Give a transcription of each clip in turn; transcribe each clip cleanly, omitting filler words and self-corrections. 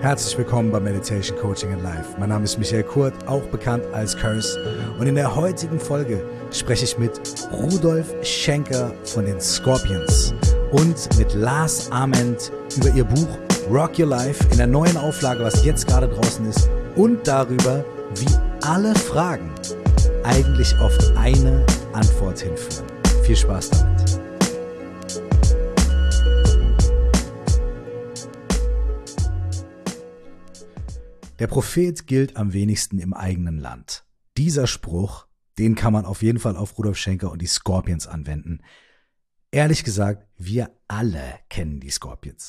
Herzlich willkommen bei Meditation Coaching in Life. Mein Name ist Michael Kurt, auch bekannt als Curse. Und in der heutigen Folge spreche ich mit Rudolf Schenker von den Scorpions und mit Lars Ament über ihr Buch Rock Your Life in der neuen Auflage, was jetzt gerade draußen ist, und darüber, wie alle Fragen eigentlich auf eine Antwort hinführen. Viel Spaß damit. Der Prophet gilt am wenigsten im eigenen Land. Dieser Spruch, den kann man auf jeden Fall auf Rudolf Schenker und die Scorpions anwenden. Ehrlich gesagt, wir alle kennen die Scorpions.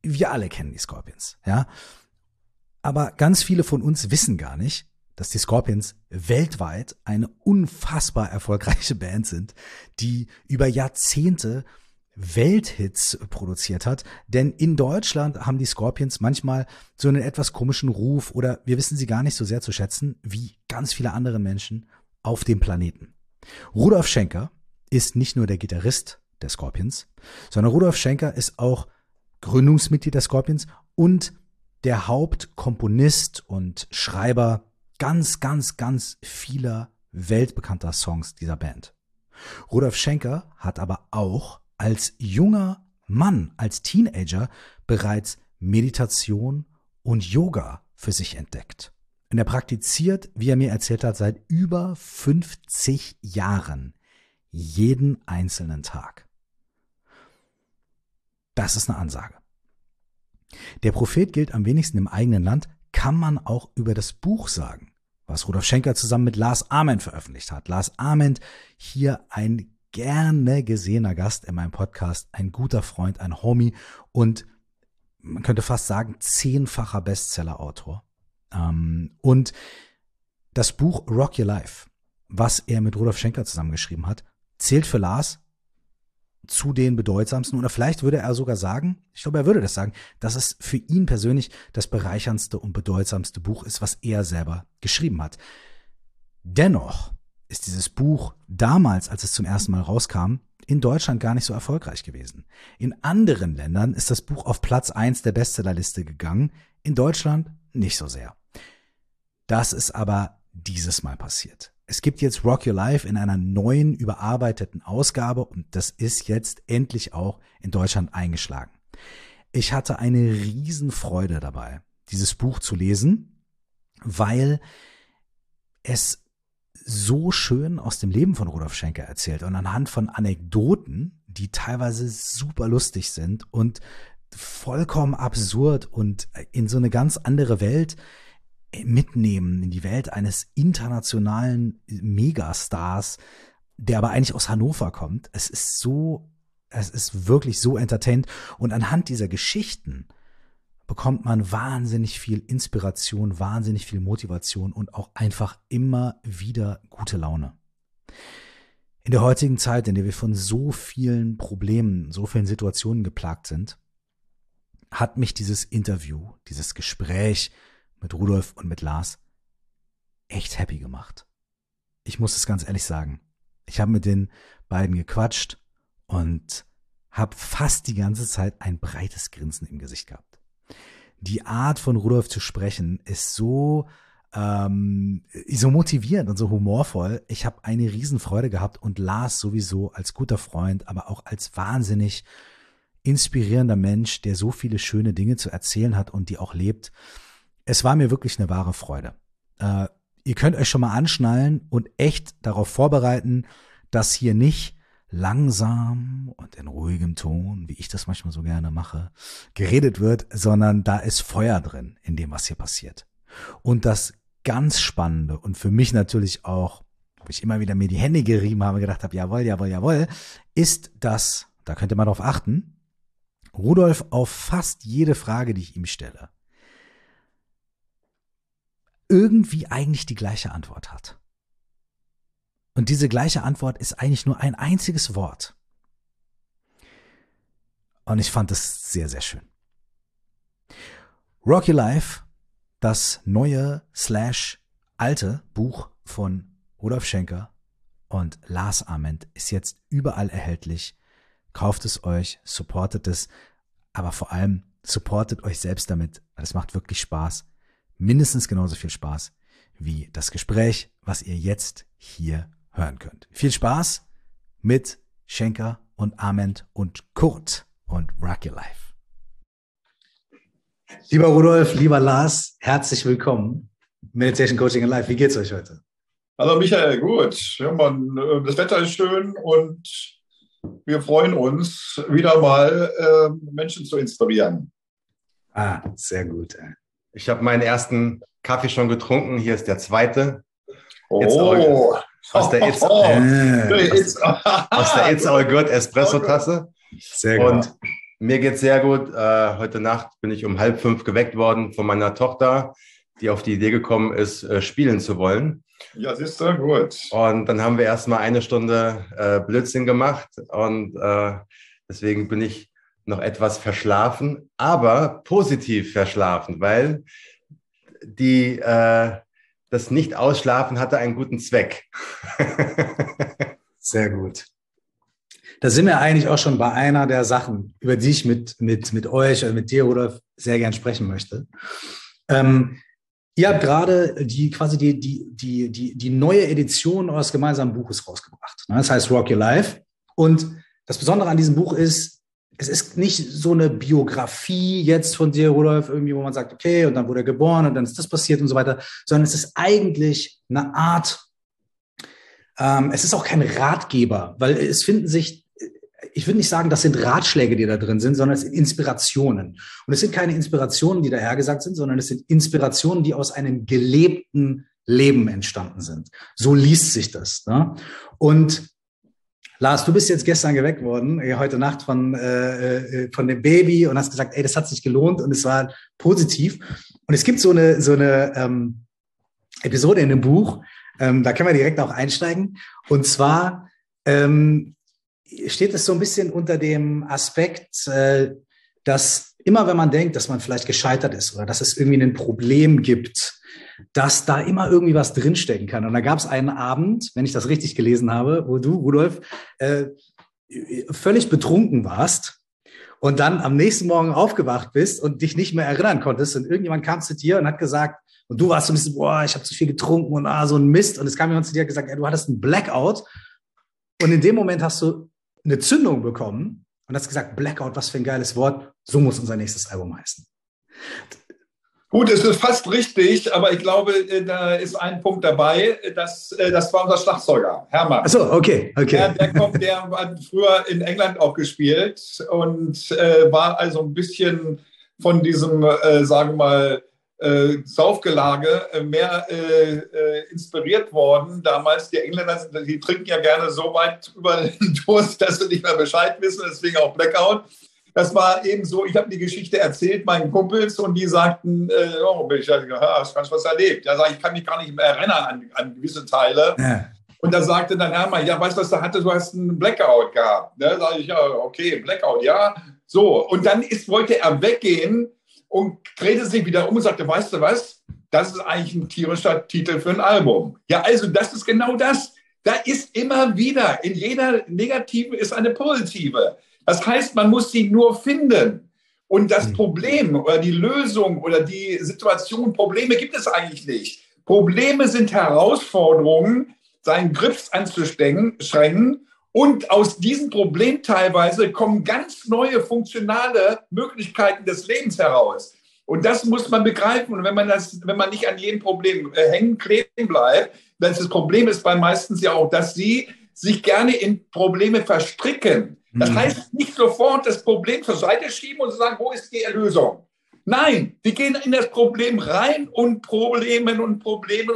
Ja. Aber ganz viele von uns wissen gar nicht, dass die Scorpions weltweit eine unfassbar erfolgreiche Band sind, die über Jahrzehnte Welthits produziert hat, denn in Deutschland haben die Scorpions manchmal so einen etwas komischen Ruf oder wir wissen sie gar nicht so sehr zu schätzen wie ganz viele andere Menschen auf dem Planeten. Rudolf Schenker ist nicht nur der Gitarrist der Scorpions, sondern Rudolf Schenker ist auch Gründungsmitglied der Scorpions und der Hauptkomponist und Schreiber ganz vieler weltbekannter Songs dieser Band. Rudolf Schenker hat aber auch als junger Mann, als Teenager bereits Meditation und Yoga für sich entdeckt. Und er praktiziert, wie er mir erzählt hat, seit über 50 Jahren jeden einzelnen Tag. Das ist eine Ansage. Der Prophet gilt am wenigsten im eigenen Land, kann man auch über das Buch sagen, was Rudolf Schenker zusammen mit Lars Ament veröffentlicht hat. Lars Ament, hier ein gerne gesehener Gast in meinem Podcast, ein guter Freund, ein Homie und man könnte fast sagen 10-facher Bestseller-Autor. Und das Buch Rock Your Life, was er mit Rudolf Schenker zusammengeschrieben hat, zählt für Lars zu den bedeutsamsten oder vielleicht würde er sogar sagen, ich glaube, er würde das sagen, dass es für ihn persönlich das bereicherndste und bedeutsamste Buch ist, was er selber geschrieben hat. Dennoch ist dieses Buch damals, als es zum ersten Mal rauskam, in Deutschland gar nicht so erfolgreich gewesen. In anderen Ländern ist das Buch auf Platz 1 der Bestsellerliste gegangen, in Deutschland nicht so sehr. Das ist aber dieses Mal passiert. Es gibt jetzt Rock Your Life in einer neuen, überarbeiteten Ausgabe und das ist jetzt endlich auch in Deutschland eingeschlagen. Ich hatte eine Riesenfreude dabei, dieses Buch zu lesen, weil es so schön aus dem Leben von Rudolf Schenker erzählt und anhand von Anekdoten, die teilweise super lustig sind und vollkommen absurd und in so eine ganz andere Welt mitnehmen, in die Welt eines internationalen Megastars, der aber eigentlich aus Hannover kommt. Es ist wirklich so entertainend und anhand dieser Geschichten bekommt man wahnsinnig viel Inspiration, wahnsinnig viel Motivation und auch einfach immer wieder gute Laune. In der heutigen Zeit, in der wir von so vielen Problemen, so vielen Situationen geplagt sind, hat mich dieses Interview, dieses Gespräch mit Rudolf und mit Lars echt happy gemacht. Ich muss es ganz ehrlich sagen. Ich habe mit den beiden gequatscht und habe fast die ganze Zeit ein breites Grinsen im Gesicht gehabt. Die Art von Rudolf zu sprechen ist so motivierend und so humorvoll. Ich habe eine Riesenfreude gehabt und Lars sowieso als guter Freund, aber auch als wahnsinnig inspirierender Mensch, der so viele schöne Dinge zu erzählen hat und die auch lebt. Es war mir wirklich eine wahre Freude. Ihr könnt euch schon mal anschnallen und echt darauf vorbereiten, dass hier nicht langsam und in ruhigem Ton, wie ich das manchmal so gerne mache, geredet wird, sondern da ist Feuer drin in dem, was hier passiert. Und das ganz Spannende und für mich natürlich auch, wo ich immer wieder mir die Hände gerieben habe, gedacht habe, jawohl, ist, dass, da könnt ihr mal drauf achten, Rudolf auf fast jede Frage, die ich ihm stelle, irgendwie eigentlich die gleiche Antwort hat. Und diese gleiche Antwort ist eigentlich nur ein einziges Wort. Und ich fand es sehr, sehr schön. Rock Your Life, das neue / alte Buch von Rudolf Schenker und Lars Ament, ist jetzt überall erhältlich. Kauft es euch, supportet es, aber vor allem supportet euch selbst damit, weil es macht wirklich Spaß. Mindestens genauso viel Spaß wie das Gespräch, was ihr jetzt hier hören könnt. Viel Spaß mit Schenker und Ament und Kurt und Rock Your Life. Lieber Rudolf, lieber Lars, herzlich willkommen. Meditation Coaching Live. Wie geht's euch heute? Hallo Michael, gut. Ja, das Wetter ist schön und wir freuen uns, wieder mal Menschen zu inspirieren. Sehr gut. Ich habe meinen ersten Kaffee schon getrunken. Hier ist der zweite. Oh. Aus der It's All Good Espresso-Tasse. Sehr gut. Und mir geht's sehr gut. Heute Nacht bin ich um 4:30 geweckt worden von meiner Tochter, die auf die Idee gekommen ist, spielen zu wollen. Ja, siehst du, gut. Und dann haben wir erstmal 1 Stunde Blödsinn gemacht und deswegen bin ich noch etwas verschlafen, aber positiv verschlafen, weil das Nicht-Ausschlafen hatte einen guten Zweck. Sehr gut. Da sind wir eigentlich auch schon bei einer der Sachen, über die ich mit euch oder mit dir, Rudolf, sehr gern sprechen möchte. Ihr habt gerade die neue Edition eures gemeinsamen Buches rausgebracht. Das heißt Rock Your Life. Und das Besondere an diesem Buch ist, es ist nicht so eine Biografie jetzt von dir, Rudolf, irgendwie, wo man sagt, okay, und dann wurde er geboren und dann ist das passiert und so weiter, sondern es ist eigentlich eine Art, es ist auch kein Ratgeber, weil es finden sich, ich würde nicht sagen, das sind Ratschläge, die da drin sind, sondern es sind Inspirationen. Und es sind keine Inspirationen, die dahergesagt sind, sondern es sind Inspirationen, die aus einem gelebten Leben entstanden sind. So liest sich das. Ne? Und Lars, du bist jetzt gestern geweckt worden, heute Nacht von dem Baby und hast gesagt, ey, das hat sich gelohnt und es war positiv. Und es gibt so eine Episode in dem Buch, da können wir direkt auch einsteigen. Und zwar steht es so ein bisschen unter dem Aspekt, dass immer, wenn man denkt, dass man vielleicht gescheitert ist oder dass es irgendwie ein Problem gibt, dass da immer irgendwie was drinstecken kann. Und da gab es einen Abend, wenn ich das richtig gelesen habe, wo du, Rudolf, völlig betrunken warst und dann am nächsten Morgen aufgewacht bist und dich nicht mehr erinnern konntest. Und irgendjemand kam zu dir und hat gesagt, und du warst so ein bisschen, boah, ich habe zu viel getrunken und so ein Mist. Und es kam jemand zu dir und gesagt, du hattest einen Blackout. Und in dem Moment hast du eine Zündung bekommen und hast gesagt, Blackout, was für ein geiles Wort. So muss unser nächstes Album heißen. Gut, es ist fast richtig, aber ich glaube, da ist ein Punkt dabei, das war unser Schlagzeuger, Hermann. Ach so, okay. Der hat früher in England auch gespielt und war also ein bisschen von diesem, sagen wir mal, Saufgelage mehr inspiriert worden. Damals, die Engländer, die trinken ja gerne so weit über den Durst, dass sie nicht mehr Bescheid wissen, deswegen auch Blackout. Das war eben so, ich habe die Geschichte erzählt meinen Kumpels und die sagten, hast du was erlebt? Ja, ich kann mich gar nicht mehr erinnern an gewisse Teile. Ja. Und da sagte dann Hermann, ja, weißt du, was du hast einen Blackout gehabt. Da sage ich, ja, okay, Blackout, ja. So, und dann wollte er weggehen und drehte sich wieder um und sagte, weißt du was, das ist eigentlich ein tierischer Titel für ein Album. Ja, also das ist genau das. Da ist immer wieder, in jeder Negative ist eine Positive. Das heißt, man muss sie nur finden. Und das Problem oder die Lösung oder die Situation, Probleme gibt es eigentlich nicht. Probleme sind Herausforderungen, seinen Griff anzuschränken. Und aus diesem Problem teilweise kommen ganz neue funktionale Möglichkeiten des Lebens heraus. Und das muss man begreifen. Und wenn man nicht an jedem Problem hängen, kleben bleibt, dann das Problem ist bei meistens ja auch, dass sie sich gerne in Probleme verstricken. Das heißt, nicht sofort das Problem zur Seite schieben und sagen, wo ist die Lösung? Nein, die gehen in das Problem rein und Problemen und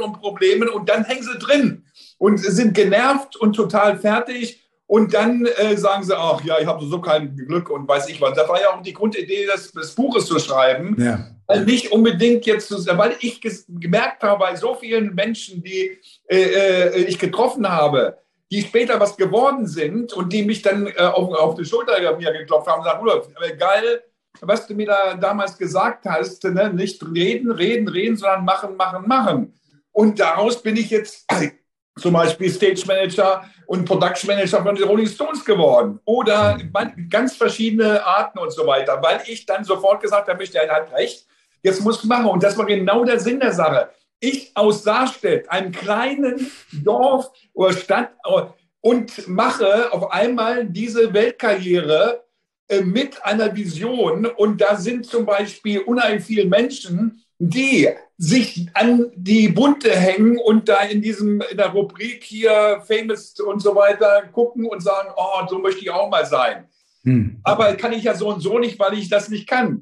dann hängen sie drin und sind genervt und total fertig. Und dann sagen sie, ach ja, ich habe so kein Glück und weiß ich was. Das war ja auch die Grundidee des Buches zu schreiben. Ja. Nicht unbedingt jetzt, weil ich gemerkt habe, bei so vielen Menschen, die ich getroffen habe, die später was geworden sind und die mich dann auf die Schulter mir geklopft haben und gesagt, Rudolf, geil, was du mir da damals gesagt hast, ne? Nicht reden, sondern machen. Und daraus bin ich jetzt zum Beispiel Stage Manager und Production Manager von den Rolling Stones geworden. Oder ganz verschiedene Arten und so weiter. Weil ich dann sofort gesagt habe, er hat recht, jetzt muss ich machen. Und das war genau der Sinn der Sache. Ich aus Sarstedt, einem kleinen Dorf oder Stadt, und mache auf einmal diese Weltkarriere mit einer Vision. Und da sind zum Beispiel unheimlich viele Menschen, die sich an die Bunte hängen und da in der Rubrik hier Famous und so weiter gucken und sagen, oh, so möchte ich auch mal sein. Aber kann ich ja so und so nicht, weil ich das nicht kann.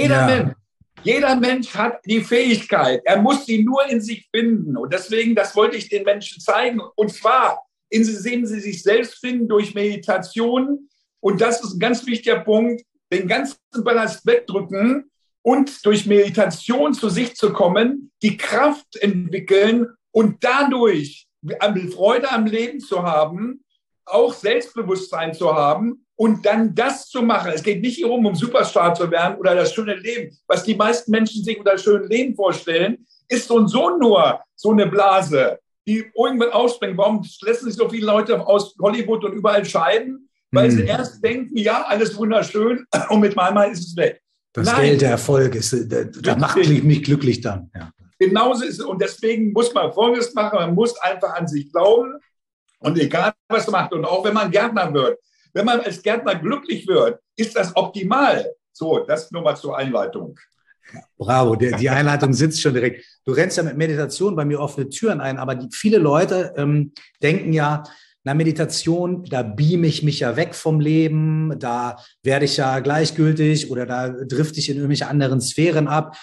Jeder Mensch hat die Fähigkeit. Er muss sie nur in sich finden. Und deswegen, das wollte ich den Menschen zeigen. Und zwar, indem sie sich selbst finden durch Meditation. Und das ist ein ganz wichtiger Punkt, den ganzen Ballast wegdrücken und durch Meditation zu sich zu kommen, die Kraft entwickeln und dadurch Freude am Leben zu haben, auch Selbstbewusstsein zu haben und dann das zu machen. Es geht nicht darum, um Superstar zu werden oder das schöne Leben. Was die meisten Menschen sich unter schönem Leben vorstellen, ist so und so nur so eine Blase, die irgendwann ausspringt. Warum lassen sich so viele Leute aus Hollywood und überall scheiden? Weil sie erst denken, ja, alles wunderschön und mit einmal ist es weg. Das Geld, der Erfolg, das macht mich glücklich dann. Ja. Genauso ist es. Und deswegen muss man Folgendes machen. Man muss einfach an sich glauben. Und egal, was man macht. Und auch wenn man Gärtner wird. Wenn man als Gärtner glücklich wird, ist das optimal. So, das nur mal zur Einleitung. Bravo, die Einleitung sitzt schon direkt. Du rennst ja mit Meditation bei mir offene Türen ein. Aber viele Leute denken ja, na, Meditation, da beame ich mich ja weg vom Leben, da werde ich ja gleichgültig oder da drifte ich in irgendwelche anderen Sphären ab.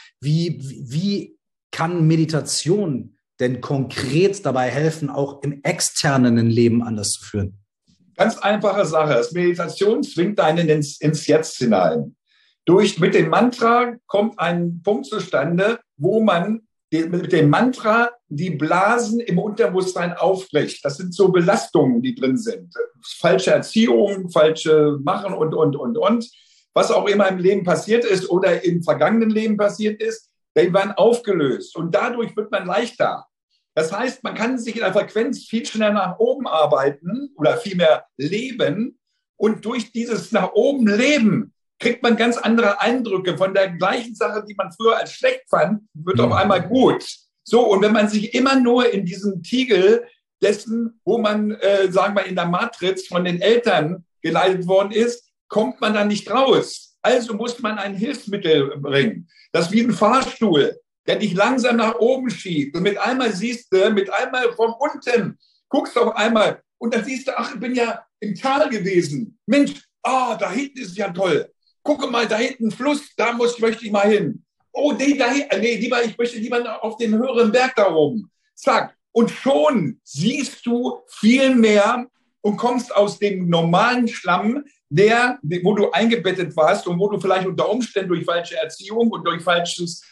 Wie kann Meditation denn konkret dabei helfen, auch im externen Leben anders zu führen? Ganz einfache Sache. Das Meditation zwingt einen ins Jetzt hinein. Mit dem Mantra kommt ein Punkt zustande, wo man mit dem Mantra die Blasen im Unterbewusstsein aufbricht. Das sind so Belastungen, die drin sind. Falsche Erziehung, falsche Machen und. Was auch immer im Leben passiert ist oder im vergangenen Leben passiert ist, die werden aufgelöst. Und dadurch wird man leichter. Das heißt, man kann sich in der Frequenz viel schneller nach oben arbeiten oder viel mehr leben. Und durch dieses nach oben Leben kriegt man ganz andere Eindrücke von der gleichen Sache, die man früher als schlecht fand, wird auf einmal gut. So, und wenn man sich immer nur in diesem Tiegel dessen, wo man, sagen wir, in der Matrix von den Eltern geleitet worden ist, kommt man da nicht raus. Also muss man ein Hilfsmittel bringen. Das ist wie ein Fahrstuhl, der dich langsam nach oben schiebt. Und mit einmal siehst du, von unten, guckst du auf einmal und dann siehst du, ach, ich bin ja im Tal gewesen. Mensch, da hinten ist ja toll. Gucke mal, da hinten ein Fluss, da möchte ich mal hin. Oh, ich möchte lieber auf den höheren Berg da oben. Zack. Und schon siehst du viel mehr und kommst aus dem normalen Schlamm, wo du eingebettet warst und wo du vielleicht unter Umständen durch falsche Erziehung und durch falsches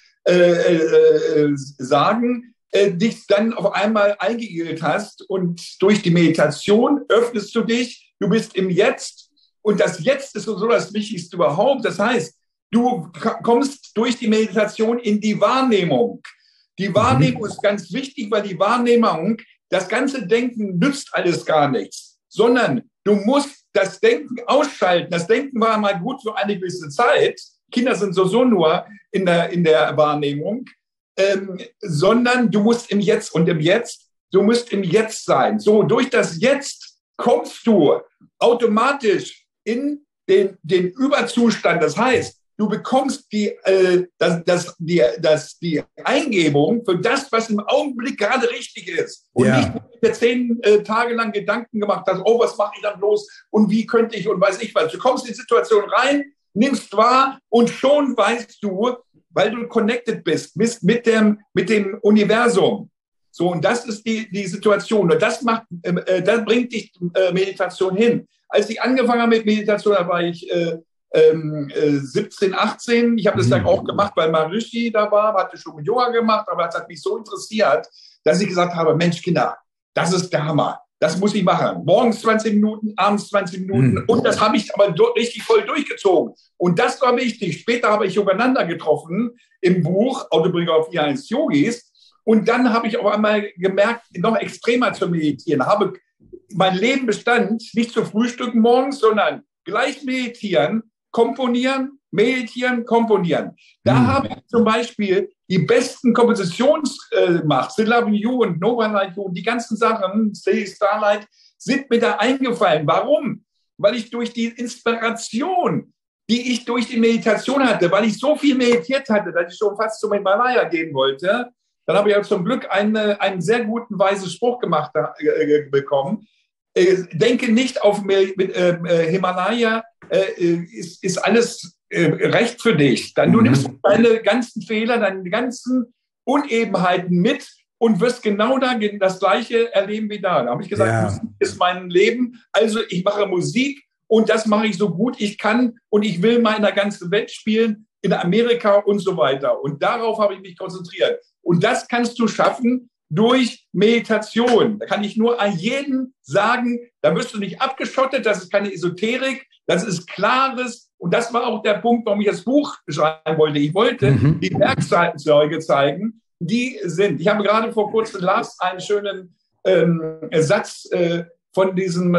Sagen dich dann auf einmal eingeigelt hast. Und durch die Meditation öffnest du dich, du bist im Jetzt. Und das Jetzt ist so das Wichtigste überhaupt. Das heißt, du kommst durch die Meditation in die Wahrnehmung. Die Wahrnehmung ist ganz wichtig, weil die Wahrnehmung, das ganze Denken nützt alles gar nichts, sondern du musst das Denken ausschalten. Das Denken war mal gut für eine gewisse Zeit. Kinder sind so nur in der Wahrnehmung, sondern du musst im Jetzt du musst im Jetzt sein. So, durch das Jetzt kommst du automatisch in den Überzustand. Das heißt, du bekommst die Eingebung für das, was im Augenblick gerade richtig ist. Und nicht, wo du dir 10 Tage lang Gedanken gemacht hast, oh, was mache ich dann bloß und wie könnte ich und weiß ich was. Du kommst in die Situation rein, nimmst wahr und schon weißt du, weil du connected bist mit dem Universum. So, und das ist die Situation. Und das bringt dich Meditation hin. Als ich angefangen habe mit Meditation, da war ich 17, 18. Ich habe das dann auch gemacht, weil Maharishi da war, hatte schon Yoga gemacht, aber es hat mich so interessiert, dass ich gesagt habe, Mensch, Kinder, das ist der Hammer. Das muss ich machen. Morgens 20 Minuten, abends 20 Minuten. Und das habe ich aber richtig voll durchgezogen. Und das war wichtig. Später habe ich Yogananda getroffen im Buch Autobiografie eines Yogis. Und dann habe ich auf einmal gemerkt, noch extremer zu meditieren. Habe mein Leben bestand nicht zu frühstücken morgens, sondern gleich meditieren, komponieren, meditieren, komponieren. Da habe ich zum Beispiel die besten Kompositionsmacht, Still Loving You und No One Like You, die ganzen Sachen, Stay Starlight, sind mir da eingefallen. Warum? Weil ich durch die Inspiration, die ich durch die Meditation hatte, weil ich so viel meditiert hatte, dass ich schon fast zum Himalaya gehen wollte, dann habe ich ja zum Glück einen sehr guten, weisen Spruch bekommen. Denke nicht auf Himalaya, ist alles recht für dich. Dann du nimmst deine ganzen Fehler, deine ganzen Unebenheiten mit und wirst genau da das Gleiche erleben wie da. Da habe ich gesagt, Musik ist mein Leben, also ich mache Musik und das mache ich so gut ich kann und ich will mal in der ganzen Welt spielen, in Amerika und so weiter. Und darauf habe ich mich konzentriert. Und das kannst du schaffen durch Meditation. Da kann ich nur an jeden sagen, da wirst du nicht abgeschottet, das ist keine Esoterik, das ist Klares. Und das war auch der Punkt, warum ich das Buch schreiben wollte. Ich wollte die Werkzeuge zeigen, die sind. Ich habe gerade vor kurzem Lars einen schönen Satz von diesem,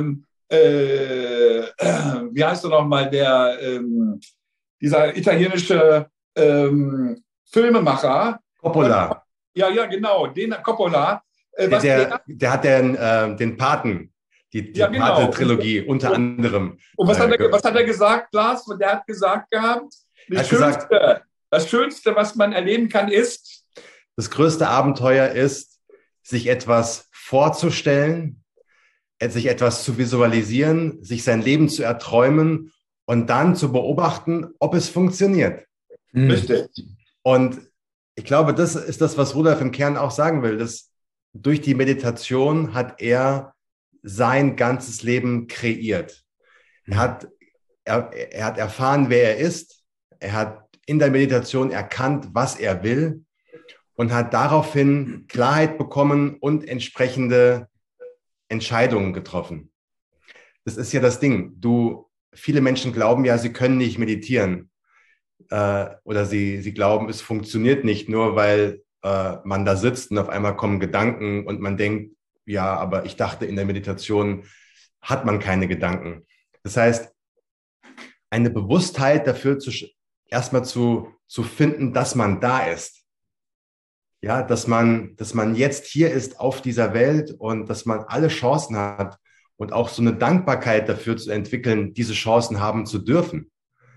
wie heißt er nochmal, dieser italienische Filmemacher. Coppola. Ja, genau, den Coppola. Der hat den Paten, die Pate-Trilogie unter anderem. Und was hat er gesagt, Lars? Der hat gesagt gehabt, das Schönste, was man erleben kann, ist? Das größte Abenteuer ist, sich etwas vorzustellen, sich etwas zu visualisieren, sich sein Leben zu erträumen und dann zu beobachten, ob es funktioniert. Richtig. Und ich glaube, das ist das, was Rudolf im Kern auch sagen will, dass durch die Meditation hat er sein ganzes Leben kreiert. Er hat erfahren, wer er ist. Er hat in der Meditation erkannt, was er will und hat daraufhin Klarheit bekommen und entsprechende Entscheidungen getroffen. Das ist ja das Ding. Viele Menschen glauben ja, sie können nicht meditieren. Oder sie glauben, es funktioniert nicht, nur weil man da sitzt und auf einmal kommen Gedanken und man denkt, ja, aber ich dachte, in der Meditation hat man keine Gedanken. Das heißt, eine Bewusstheit dafür erstmal zu finden, dass man da ist. Ja, dass man jetzt hier ist auf dieser Welt und dass man alle Chancen hat und auch so eine Dankbarkeit dafür zu entwickeln, diese Chancen haben zu dürfen.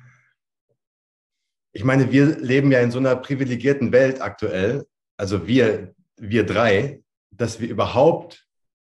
Ich meine, wir leben ja in so einer privilegierten Welt aktuell, also wir drei, dass wir überhaupt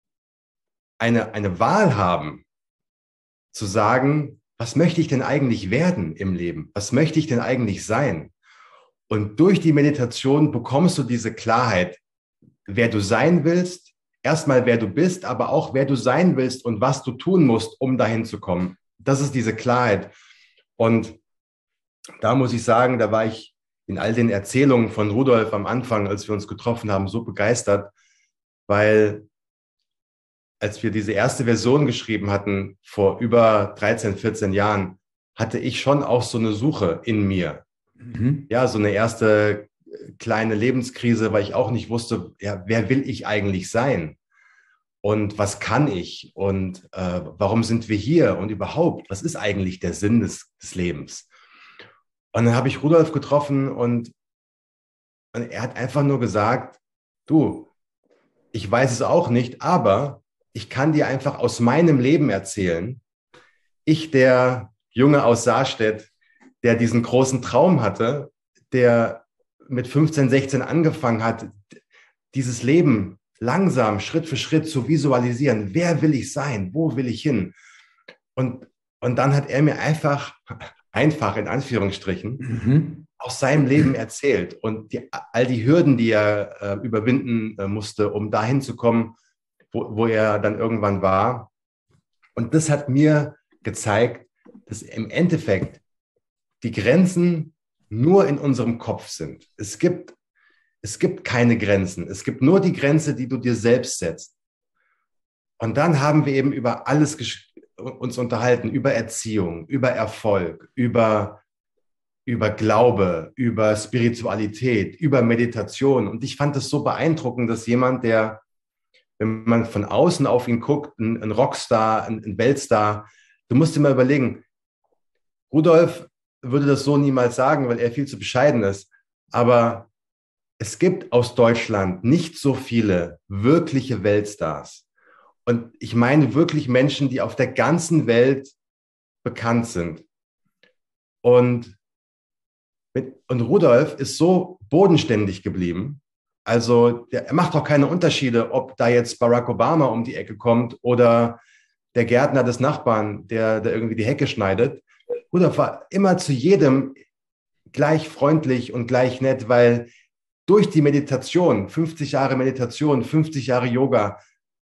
eine Wahl haben, zu sagen, was möchte ich denn eigentlich werden im Leben? Was möchte ich denn eigentlich sein? Und durch die Meditation bekommst du diese Klarheit, wer du sein willst, erstmal wer du bist, aber auch wer du sein willst und was du tun musst, um dahin zu kommen. Das ist diese Klarheit. Und da muss ich sagen, da war ich in all den Erzählungen von Rudolf am Anfang, als wir uns getroffen haben, so begeistert, weil als wir diese erste Version geschrieben hatten, vor über 13, 14 Jahren, hatte ich schon auch so eine Suche in mir. Ja, so eine erste kleine Lebenskrise, weil ich auch nicht wusste, ja, wer will ich eigentlich sein? Und was kann ich? Und warum sind wir hier? Und überhaupt, was ist eigentlich der Sinn des Lebens? Und dann habe ich Rudolf getroffen und er hat einfach nur gesagt, du, ich weiß es auch nicht, aber ich kann dir einfach aus meinem Leben erzählen. Ich, der Junge aus Saarstedt, der diesen großen Traum hatte, der mit 15, 16 angefangen hat, dieses Leben langsam, Schritt für Schritt zu visualisieren. Wer will ich sein? Wo will ich hin? Und dann hat er mir einfach in Anführungsstrichen, aus seinem Leben erzählt und all die Hürden, die er überwinden musste, um dahin zu kommen, wo er dann irgendwann war. Und das hat mir gezeigt, dass im Endeffekt die Grenzen nur in unserem Kopf sind. Es gibt keine Grenzen. Es gibt nur die Grenze, die du dir selbst setzt. Und dann haben wir eben über alles uns unterhalten, über Erziehung, über Erfolg, über Glaube, über Spiritualität, über Meditation. Und ich fand es so beeindruckend, dass jemand, der wenn man von außen auf ihn guckt, ein Rockstar, ein Weltstar. Du musst dir mal überlegen, Rudolf würde das so niemals sagen, weil er viel zu bescheiden ist. Aber es gibt aus Deutschland nicht so viele wirkliche Weltstars. Und ich meine wirklich Menschen, die auf der ganzen Welt bekannt sind. Und Rudolf ist so bodenständig geblieben. Also er macht auch keine Unterschiede, ob da jetzt Barack Obama um die Ecke kommt oder der Gärtner des Nachbarn, der irgendwie die Hecke schneidet. Rudolf war immer zu jedem gleich freundlich und gleich nett, weil durch die Meditation, 50 Jahre Meditation, 50 Jahre Yoga,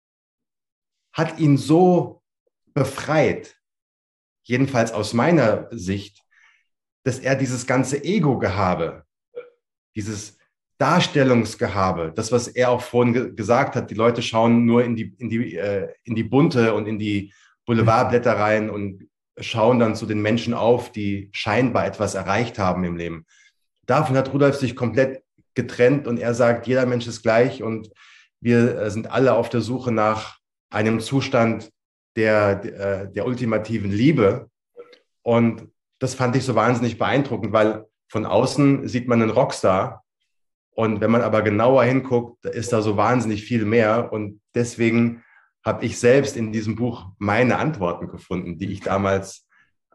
hat ihn so befreit, jedenfalls aus meiner Sicht, dass er dieses ganze Ego-Gehabe, dieses Darstellungsgehabe, das, was er auch vorhin gesagt hat, die Leute schauen nur in die Bunte und in die Boulevardblätter rein und schauen dann zu den Menschen auf, die scheinbar etwas erreicht haben im Leben. Davon hat Rudolf sich komplett getrennt und er sagt, jeder Mensch ist gleich und wir sind alle auf der Suche nach einem Zustand der ultimativen Liebe. Und das fand ich so wahnsinnig beeindruckend, weil von außen sieht man einen Rockstar und wenn man aber genauer hinguckt, ist da so wahnsinnig viel mehr und deswegen habe ich selbst in diesem Buch meine Antworten gefunden, die ich damals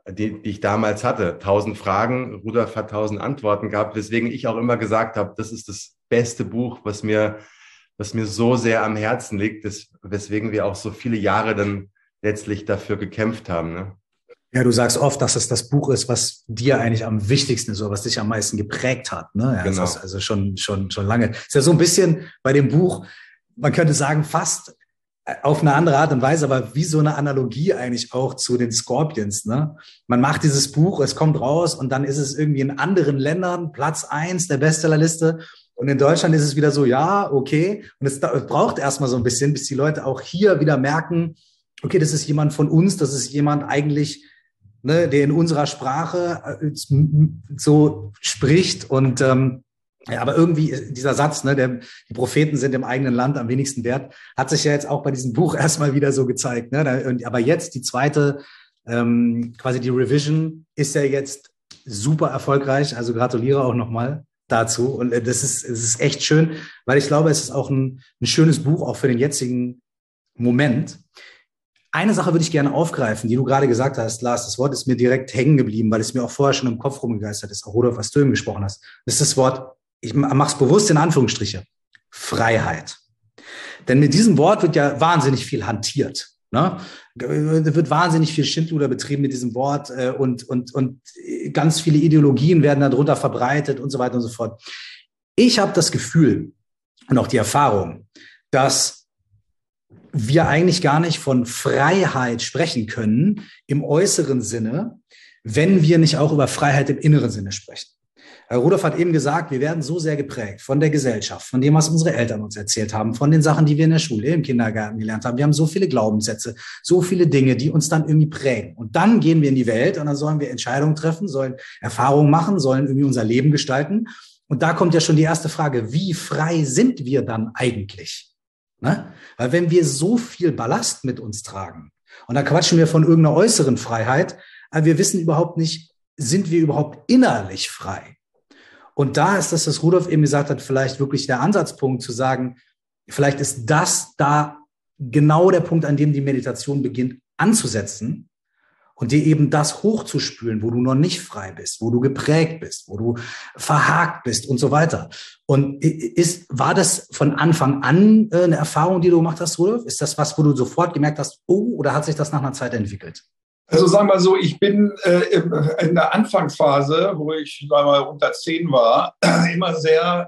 hatte. 1000 Fragen, Rudolf hat 1000 Antworten gehabt, weswegen ich auch immer gesagt habe, das ist das beste Buch, was mir so sehr am Herzen liegt, weswegen wir auch so viele Jahre dann letztlich dafür gekämpft haben. Ne? Ja, du sagst oft, dass es das Buch ist, was dir eigentlich am wichtigsten ist oder was dich am meisten geprägt hat. Ne? Ja, genau. Das ist also schon lange. Ist ja so ein bisschen bei dem Buch, man könnte sagen, fast auf eine andere Art und Weise, aber wie so eine Analogie eigentlich auch zu den Scorpions. Ne? Man macht dieses Buch, es kommt raus und dann ist es irgendwie in anderen Ländern Platz 1 der Bestsellerliste. Und in Deutschland ist es wieder so, ja, okay. Und es braucht erstmal so ein bisschen, bis die Leute auch hier wieder merken, okay, das ist jemand von uns, das ist jemand eigentlich, ne, der in unserer Sprache so spricht. Und ja, aber irgendwie dieser Satz, ne, die Propheten sind im eigenen Land am wenigsten wert, hat sich ja jetzt auch bei diesem Buch erstmal wieder so gezeigt. Ne? Aber jetzt die zweite, quasi die Revision, ist ja jetzt super erfolgreich. Also gratuliere auch nochmal dazu. Und es ist echt schön, weil ich glaube, es ist auch ein schönes Buch, auch für den jetzigen Moment. Eine Sache würde ich gerne aufgreifen, die du gerade gesagt hast, Lars. Das Wort ist mir direkt hängen geblieben, weil es mir auch vorher schon im Kopf rumgegeistert ist, auch Rudolf, was du eben gesprochen hast. Das ist das Wort, ich mache es bewusst in Anführungsstriche, Freiheit. Denn mit diesem Wort wird ja wahnsinnig viel hantiert. Ne? Da wird wahnsinnig viel Schindluder betrieben mit diesem Wort und ganz viele Ideologien werden darunter verbreitet und so weiter und so fort. Ich habe das Gefühl und auch die Erfahrung, dass wir eigentlich gar nicht von Freiheit sprechen können im äußeren Sinne, wenn wir nicht auch über Freiheit im inneren Sinne sprechen. Rudolf hat eben gesagt, wir werden so sehr geprägt von der Gesellschaft, von dem, was unsere Eltern uns erzählt haben, von den Sachen, die wir in der Schule, im Kindergarten gelernt haben. Wir haben so viele Glaubenssätze, so viele Dinge, die uns dann irgendwie prägen. Und dann gehen wir in die Welt und dann sollen wir Entscheidungen treffen, sollen Erfahrungen machen, sollen irgendwie unser Leben gestalten. Und da kommt ja schon die erste Frage, wie frei sind wir dann eigentlich? Ne? Weil wenn wir so viel Ballast mit uns tragen, und da quatschen wir von irgendeiner äußeren Freiheit, aber wir wissen überhaupt nicht, sind wir überhaupt innerlich frei? Und da ist das, was Rudolf eben gesagt hat, vielleicht wirklich der Ansatzpunkt zu sagen, vielleicht ist das da genau der Punkt, an dem die Meditation beginnt anzusetzen und dir eben das hochzuspülen, wo du noch nicht frei bist, wo du geprägt bist, wo du verhakt bist und so weiter. Und war das von Anfang an eine Erfahrung, die du gemacht hast, Rudolf? Ist das was, wo du sofort gemerkt hast, oh, oder hat sich das nach einer Zeit entwickelt? Also sagen wir so, ich bin in der Anfangsphase, wo ich mal unter 10 war, immer sehr,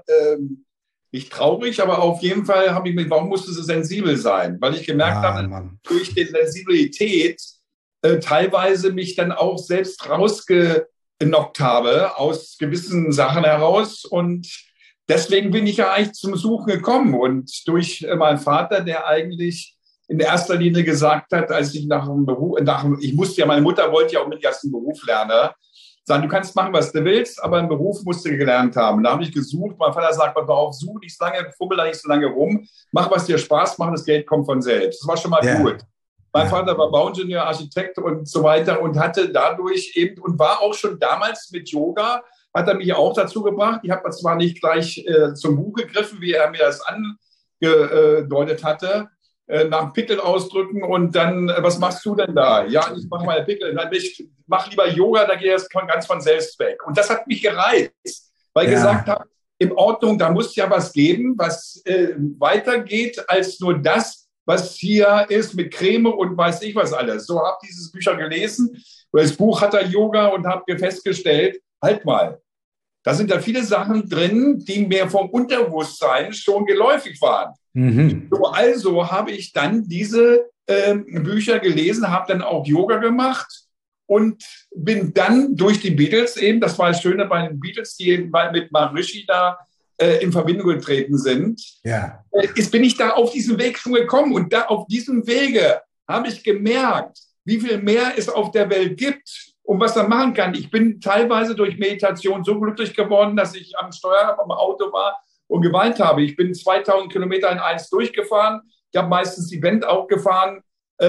nicht traurig, aber auf jeden Fall habe ich mir, warum musste sie sensibel sein? Weil ich gemerkt habe, durch die Sensibilität teilweise mich dann auch selbst rausgenockt habe aus gewissen Sachen heraus. Und deswegen bin ich ja eigentlich zum Suchen gekommen. Und durch meinen Vater, der eigentlich in erster Linie gesagt hat, als ich nach dem Beruf, meine Mutter wollte ja auch mit ersten Beruf lernen. sagen, du kannst machen, was du willst, aber einen Beruf musst du gelernt haben. Und da habe ich gesucht. Mein Vater sagt, pass auf, such nicht so lange, fummel da nicht so lange rum, mach, was dir Spaß macht, das Geld kommt von selbst. Das war schon mal gut. Mein Vater war Bauingenieur, Architekt und so weiter und hatte dadurch eben und war auch schon damals mit Yoga, hat er mich auch dazu gebracht. Ich habe zwar nicht gleich zum Buch gegriffen, wie er mir das angedeutet hatte, nach dem Pickel ausdrücken und dann, was machst du denn da? Ja, ich mache meine Pickel. Dann ich mach lieber Yoga, da geht das ganz von selbst weg. Und das hat mich gereizt, weil ich gesagt habe, in Ordnung, da muss ja was geben, was weitergeht als nur das, was hier ist mit Creme und weiß ich was alles. So habe ich dieses Bücher gelesen, das Buch Hatha Yoga und habe festgestellt, halt mal, da sind da viele Sachen drin, die mir vom Unterbewusstsein schon geläufig waren. Mhm. So, also habe ich dann diese Bücher gelesen, habe dann auch Yoga gemacht und bin dann durch die Beatles eben, das war das Schöne bei den Beatles, die mit Maharishi da in Verbindung getreten sind, bin ich da auf diesen Weg schon gekommen. Und da auf diesem Wege habe ich gemerkt, wie viel mehr es auf der Welt gibt und was man machen kann. Ich bin teilweise durch Meditation so glücklich geworden, dass ich am Steuer am Auto war und geweint habe. Ich bin 2000 Kilometer in eins durchgefahren. Ich habe meistens die Band auch gefahren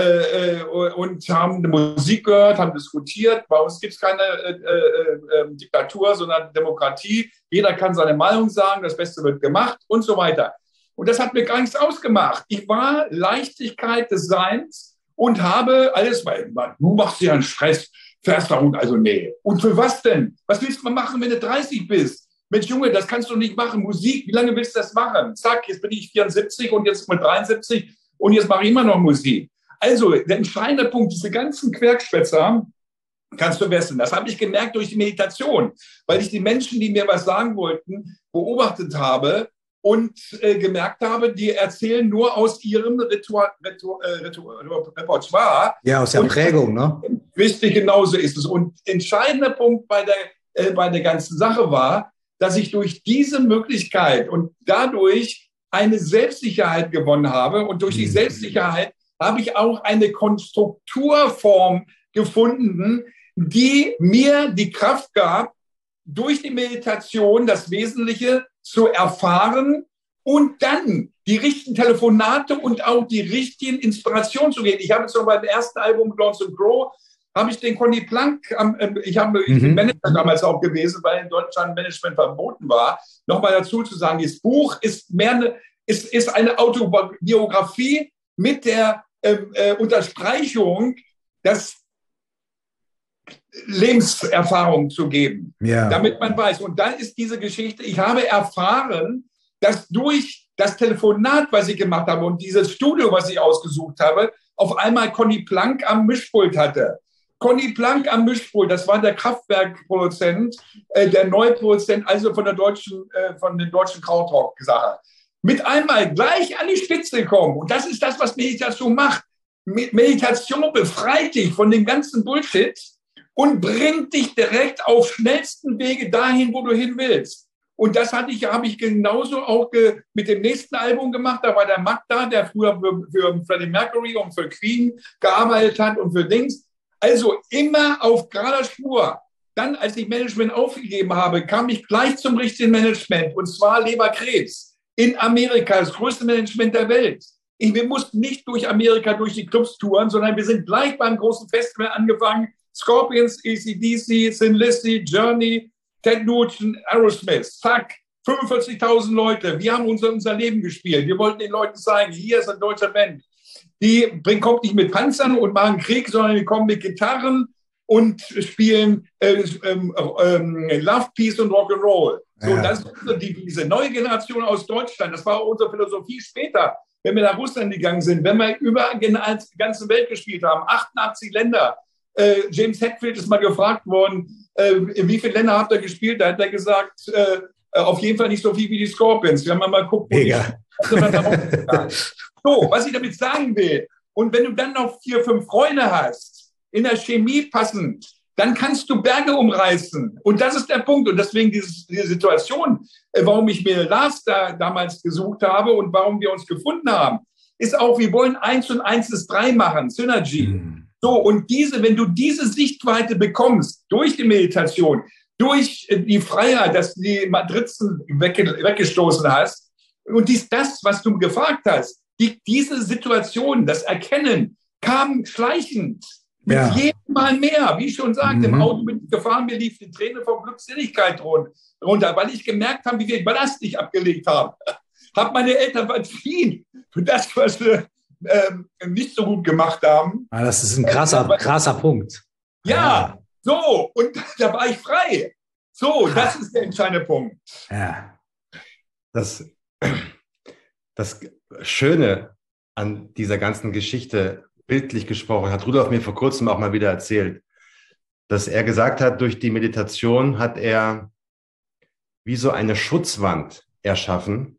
und haben Musik gehört, haben diskutiert. Bei uns gibt es keine Diktatur, sondern Demokratie. Jeder kann seine Meinung sagen, das Beste wird gemacht und so weiter. Und das hat mir gar nichts ausgemacht. Ich war Leichtigkeit des Seins und habe alles, weil du machst ja einen Stress, fährst da runter, also nee. Und für was denn? Was willst du mal machen, wenn du 30 bist? Mensch, Junge, das kannst du nicht machen. Musik, wie lange willst du das machen? Zack, jetzt bin ich 74 und jetzt mal 73 und jetzt mache ich immer noch Musik. Also, der entscheidende Punkt, diese ganzen Querschwätzer kannst du wissen. Das habe ich gemerkt durch die Meditation, weil ich die Menschen, die mir was sagen wollten, beobachtet habe und gemerkt habe, die erzählen nur aus ihrem Repertoire. Ja, aus der Prägung, ne? Richtig, genauso ist es. Und entscheidender Punkt bei der ganzen Sache war, dass ich durch diese Möglichkeit und dadurch eine Selbstsicherheit gewonnen habe. Und durch die Selbstsicherheit habe ich auch eine Konstrukturform gefunden, die mir die Kraft gab, durch die Meditation das Wesentliche zu erfahren und dann die richtigen Telefonate und auch die richtigen Inspirationen zu geben. Ich habe so beim ersten Album Launch and Grow habe ich den Conny Plank, ich bin Manager damals auch gewesen, weil in Deutschland Management verboten war, nochmal dazu zu sagen, das Buch ist ist eine Autobiografie mit der Unterstreichung, das Lebenserfahrung zu geben, damit man weiß. Und dann ist diese Geschichte, ich habe erfahren, dass durch das Telefonat, was ich gemacht habe und dieses Studio, was ich ausgesucht habe, auf einmal Conny Plank am Mischpult hatte. Conny Plank am Mischpult, das war der Kraftwerkproduzent, der Neuproduzent, also von den deutschen Krautrock-Sache. Mit einmal gleich an die Spitze kommen. Und das ist das, was Meditation macht. Meditation befreit dich von dem ganzen Bullshit und bringt dich direkt auf schnellsten Wege dahin, wo du hin willst. Und das habe ich genauso auch mit dem nächsten Album gemacht. Da war der Magda, der früher für Freddie Mercury und für Queen gearbeitet hat und für Dings. Also immer auf gerader Spur. Dann, als ich Management aufgegeben habe, kam ich gleich zum richtigen Management, und zwar Leberkrebs. In Amerika, das größte Management der Welt. Wir mussten nicht durch Amerika, durch die Clubs touren, sondern wir sind gleich beim großen Festival angefangen. Scorpions, AC/DC, Thin Lizzy, Journey, Ted Nugent, Aerosmith. Zack, 45.000 Leute. Wir haben unser Leben gespielt. Wir wollten den Leuten zeigen, hier ist ein deutscher Band. Die kommt nicht mit Panzern und machen Krieg, sondern die kommen mit Gitarren und spielen Love, Peace und Rock'n'Roll. So, ja. Das ist diese neue Generation aus Deutschland. Das war auch unsere Philosophie später, wenn wir nach Russland gegangen sind, wenn wir über die ganze Welt gespielt haben, 88 Länder. James Hetfield ist mal gefragt worden, in wie viele Länder habt ihr gespielt? Da hat er gesagt, auf jeden Fall nicht so viel wie die Scorpions. Wir haben mal geguckt, wo So, was ich damit sagen will, und wenn du dann noch 4, 5 Freunde hast, in der Chemie passend, dann kannst du Berge umreißen. Und das ist der Punkt. Und deswegen diese Situation, warum ich mir Lars damals gesucht habe und warum wir uns gefunden haben, ist auch, wir wollen 1 und 1 ist 3 machen, Synergy. So, und wenn du diese Sichtweite bekommst, durch die Meditation, durch die Freiheit, dass du die Matrizen weggestoßen hast, und das, was du gefragt hast, diese Situation, das Erkennen, kam schleichend. Mit jedem Mal mehr, wie ich schon sagte, im Auto bin ich gefahren, mir lief die Träne vor Glückseligkeit runter, weil ich gemerkt habe, wie viel Ballast ich abgelegt habe. Habe meine Eltern verziehen für das, was sie nicht so gut gemacht haben. Das ist ein krasser Punkt. Ja, so, und da war ich frei. So, das ist der entscheidende Punkt. Ja. Das Schöne an dieser ganzen Geschichte, bildlich gesprochen, hat Rudolf mir vor kurzem auch mal wieder erzählt, dass er gesagt hat, durch die Meditation hat er wie so eine Schutzwand erschaffen,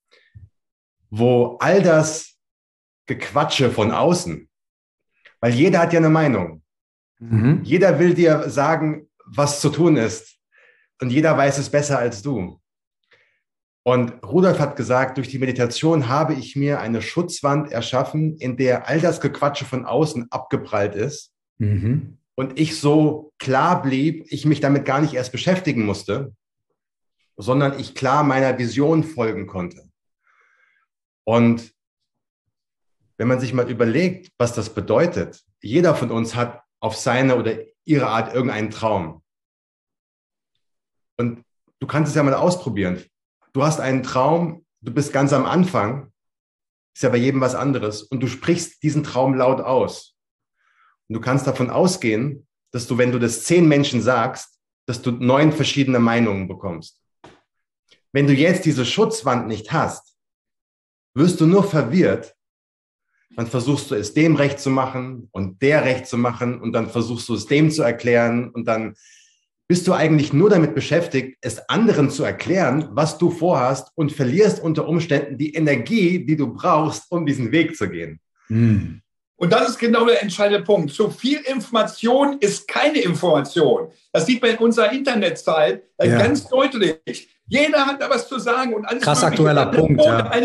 wo all das Gequatsche von außen, weil jeder hat ja eine Meinung. Jeder will dir sagen, was zu tun ist, und jeder weiß es besser als du. Und Rudolf hat gesagt, durch die Meditation habe ich mir eine Schutzwand erschaffen, in der all das Gequatsche von außen abgeprallt ist und ich so klar blieb, ich mich damit gar nicht erst beschäftigen musste, sondern ich klar meiner Vision folgen konnte. Und wenn man sich mal überlegt, was das bedeutet, jeder von uns hat auf seine oder ihre Art irgendeinen Traum. Und du kannst es ja mal ausprobieren. Du hast einen Traum, du bist ganz am Anfang, ist ja bei jedem was anderes, und du sprichst diesen Traum laut aus. Und du kannst davon ausgehen, dass du, wenn du das 10 Menschen sagst, dass du 9 verschiedene Meinungen bekommst. Wenn du jetzt diese Schutzwand nicht hast, wirst du nur verwirrt, dann versuchst du es dem recht zu machen und der recht zu machen, und dann versuchst du es dem zu erklären, und dann bist du eigentlich nur damit beschäftigt, es anderen zu erklären, was du vorhast, und verlierst unter Umständen die Energie, die du brauchst, um diesen Weg zu gehen. Und das ist genau der entscheidende Punkt. Zu viel Information ist keine Information. Das sieht man in unserer Internetzeit ganz deutlich. Jeder hat da was zu sagen und alles. Krass aktueller Punkt.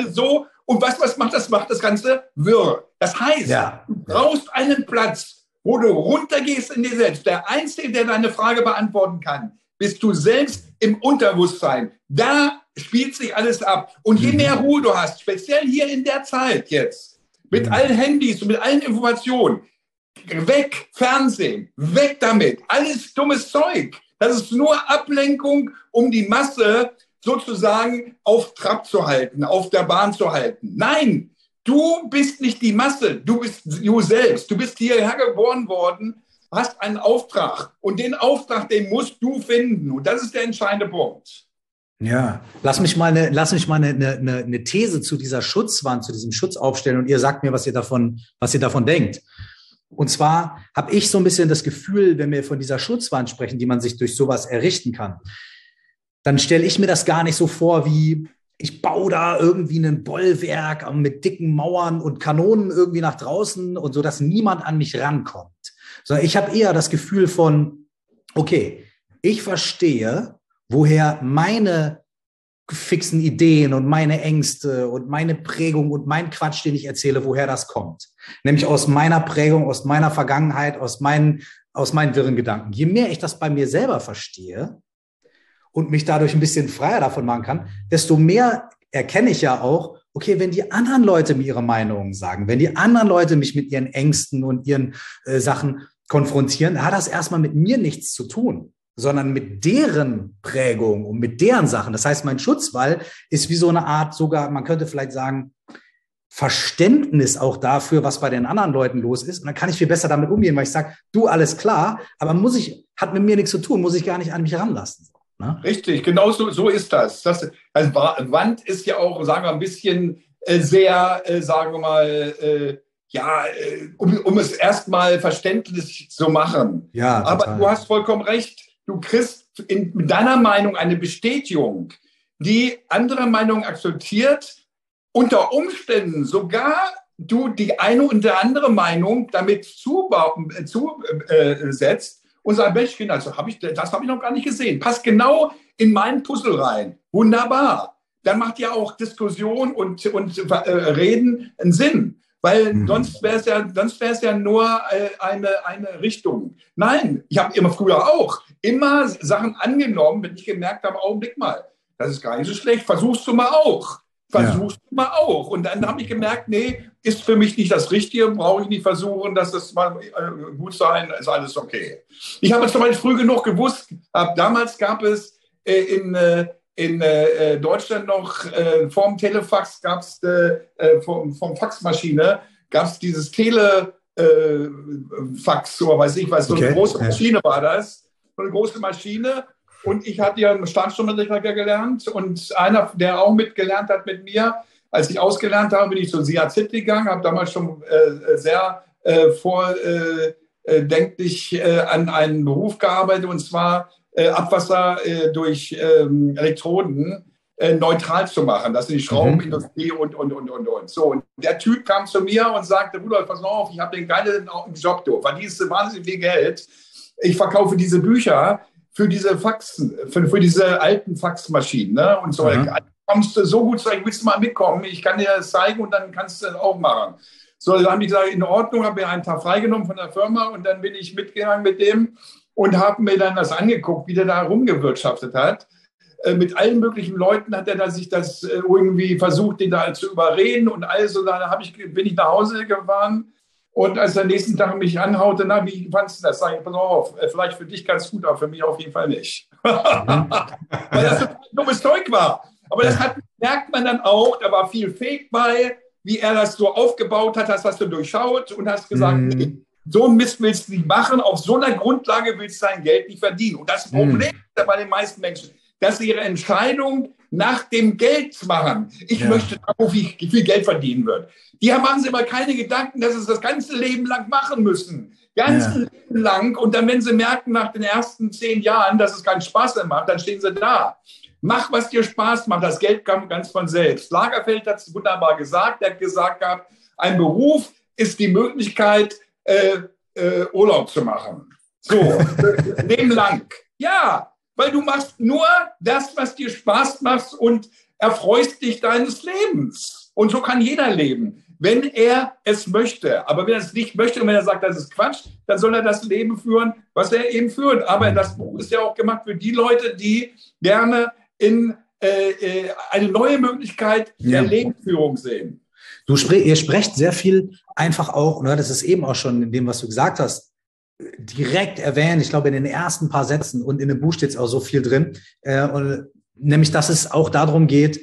Und was macht das? Macht das Ganze wirr. Das heißt, du brauchst einen Platz, wo du runtergehst in dir selbst. Der Einzige, der deine Frage beantworten kann, bist du selbst im Unterbewusstsein. Da spielt sich alles ab. Und je mehr Ruhe du hast, speziell hier in der Zeit jetzt, mit allen Handys und mit allen Informationen, weg Fernsehen, weg damit. Alles dummes Zeug. Das ist nur Ablenkung, um die Masse sozusagen auf Trab zu halten, auf der Bahn zu halten. Nein, du bist nicht die Masse, du bist du selbst. Du bist hierher geboren worden, hast einen Auftrag. Und den Auftrag, den musst du finden. Und das ist der entscheidende Punkt. Ja, lass mich mal eine These zu dieser Schutzwand, zu diesem Schutz aufstellen, und ihr sagt mir, was ihr davon denkt. Und zwar habe ich so ein bisschen das Gefühl, wenn wir von dieser Schutzwand sprechen, die man sich durch sowas errichten kann, dann stelle ich mir das gar nicht so vor, wie ich baue da irgendwie ein Bollwerk mit dicken Mauern und Kanonen irgendwie nach draußen und so, dass niemand an mich rankommt. Sondern ich habe eher das Gefühl von, okay, ich verstehe, woher meine fixen Ideen und meine Ängste und meine Prägung und mein Quatsch, den ich erzähle, woher das kommt. Nämlich aus meiner Prägung, aus meiner Vergangenheit, aus meinen wirren Gedanken. Je mehr ich das bei mir selber verstehe und mich dadurch ein bisschen freier davon machen kann, desto mehr erkenne ich ja auch, okay, wenn die anderen Leute mir ihre Meinungen sagen, wenn die anderen Leute mich mit ihren Ängsten und ihren Sachen konfrontieren, hat das erstmal mit mir nichts zu tun, sondern mit deren Prägung und mit deren Sachen. Das heißt, mein Schutzwall ist wie so eine Art, sogar, man könnte vielleicht sagen, Verständnis auch dafür, was bei den anderen Leuten los ist. Und dann kann ich viel besser damit umgehen, weil ich sage, du, alles klar, aber hat mit mir nichts zu tun, muss ich gar nicht an mich ranlassen. Ne? Richtig, genau so ist das. Also Wand ist ja auch, sagen wir, ein bisschen sehr, sagen wir mal, um es erstmal verständlich zu machen. Ja, aber du hast vollkommen recht. Du kriegst mit deiner Meinung eine Bestätigung, die andere Meinung akzeptiert, unter Umständen sogar du die eine und der andere Meinung damit zusetzt und sagst, Mensch, Kinder, das habe ich noch gar nicht gesehen. Passt genau in mein Puzzle rein. Wunderbar. Dann macht ja auch Diskussion und Reden einen Sinn. Weil sonst wäre es ja nur eine Richtung. Nein, ich habe immer früher auch immer Sachen angenommen, wenn ich gemerkt habe, Augenblick mal, das ist gar nicht so schlecht, versuchst du mal auch. Versuchst du mal auch. Und dann habe ich gemerkt, nee, ist für mich nicht das Richtige, brauche ich nicht versuchen, dass das mal gut sein, ist alles okay. Ich habe zum Beispiel früh genug gewusst, damals gab es in Deutschland noch vorm Telefax gab es vom Faxmaschine gab es dieses Telefax oder weiß ich was, so eine große Maschine war das, so eine große Maschine. Und ich hatte ja einen Staatsstromberechner gelernt und einer, der auch mitgelernt hat mit mir, als ich ausgelernt habe, bin ich zu SIAZ gegangen, habe damals schon sehr vordenklich an einen Beruf gearbeitet, und zwar Abwasser durch Elektroden neutral zu machen. Das ist die Schraubenindustrie und. So, und der Typ kam zu mir und sagte, Rudolf, pass mal auf, ich habe den geilen Job, du verdienst wahnsinnig viel Geld. Ich verkaufe diese Bücher für diese Faxen, für diese alten Faxmaschinen, ne? Und so. Kommst du so gut zurecht, willst du mal mitkommen? Ich kann dir das zeigen und dann kannst du das auch machen. So, dann habe ich gesagt, in Ordnung, habe mir einen Tag freigenommen von der Firma und dann bin ich mitgegangen mit dem und habe mir dann das angeguckt, wie der da rumgewirtschaftet hat. Mit allen möglichen Leuten hat er da sich das irgendwie versucht, den da zu überreden und alles. Und dann bin ich nach Hause gefahren. Und als er nächsten Tag mich anhaute, na, wie fandest du das? Sag ich, pass auf, vielleicht für dich ganz gut, aber für mich auf jeden Fall nicht. Weil das so ein dummes Zeug war. Aber das merkt man dann auch, da war viel Fake bei, wie er das so aufgebaut hat, das hast du durchschaut und hast gesagt, nee, so ein Mist willst du nicht machen, auf so einer Grundlage willst du dein Geld nicht verdienen. Und das Problem ist bei den meisten Menschen, dass sie ihre Entscheidung nach dem Geld machen. Ich möchte, wie viel Geld verdienen wird. Die machen sich aber keine Gedanken, dass sie es das ganze Leben lang machen müssen. Leben lang. Und dann, wenn sie merken, nach den ersten 10 Jahren, dass es keinen Spaß mehr macht, dann stehen sie da. Mach, was dir Spaß macht. Das Geld kommt ganz von selbst. Lagerfeld hat es wunderbar gesagt. Er hat gesagt gehabt, ein Beruf ist die Möglichkeit, Urlaub zu machen. So, Leben lang. Ja, weil du machst nur das, was dir Spaß macht und erfreust dich deines Lebens. Und so kann jeder leben, wenn er es möchte. Aber wenn er es nicht möchte und wenn er sagt, das ist Quatsch, dann soll er das Leben führen, was er eben führt. Aber das Buch ist ja auch gemacht für die Leute, die gerne in eine neue Möglichkeit der Lebensführung sehen. Ihr sprecht sehr viel einfach auch, oder das ist eben auch schon in dem, was du gesagt hast, direkt erwähnt. Ich glaube, in den ersten paar Sätzen und in dem Buch steht es auch so viel drin, nämlich, dass es auch darum geht,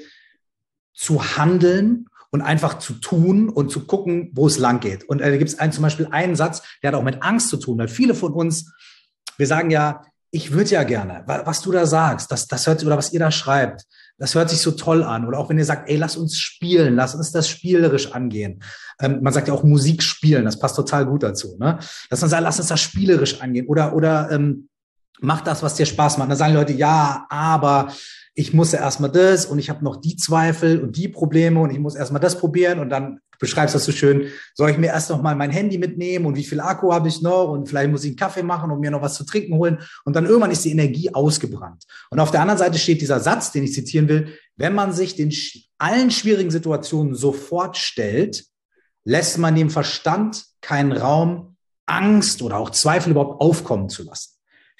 zu handeln und einfach zu tun und zu gucken, wo es lang geht. Und da gibt es zum Beispiel einen Satz, der hat auch mit Angst zu tun, weil viele von uns, wir sagen ja, ich würde ja gerne, was du da sagst, das hört sich, oder was ihr da schreibt, das hört sich so toll an. Oder auch wenn ihr sagt, ey, lass uns spielen, lass uns das spielerisch angehen. Man sagt ja auch Musik spielen, das passt total gut dazu. Ne? Lass uns das spielerisch angehen. Oder mach das, was dir Spaß macht. Da sagen Leute, ja, aber ich muss ja erstmal das und ich habe noch die Zweifel und die Probleme und ich muss erstmal das probieren und dann beschreibst das so schön, soll ich mir erst noch mal mein Handy mitnehmen und wie viel Akku habe ich noch und vielleicht muss ich einen Kaffee machen und mir noch was zu trinken holen und dann irgendwann ist die Energie ausgebrannt. Und auf der anderen Seite steht dieser Satz, den ich zitieren will, wenn man sich den allen schwierigen Situationen sofort stellt, lässt man dem Verstand keinen Raum, Angst oder auch Zweifel überhaupt aufkommen zu lassen.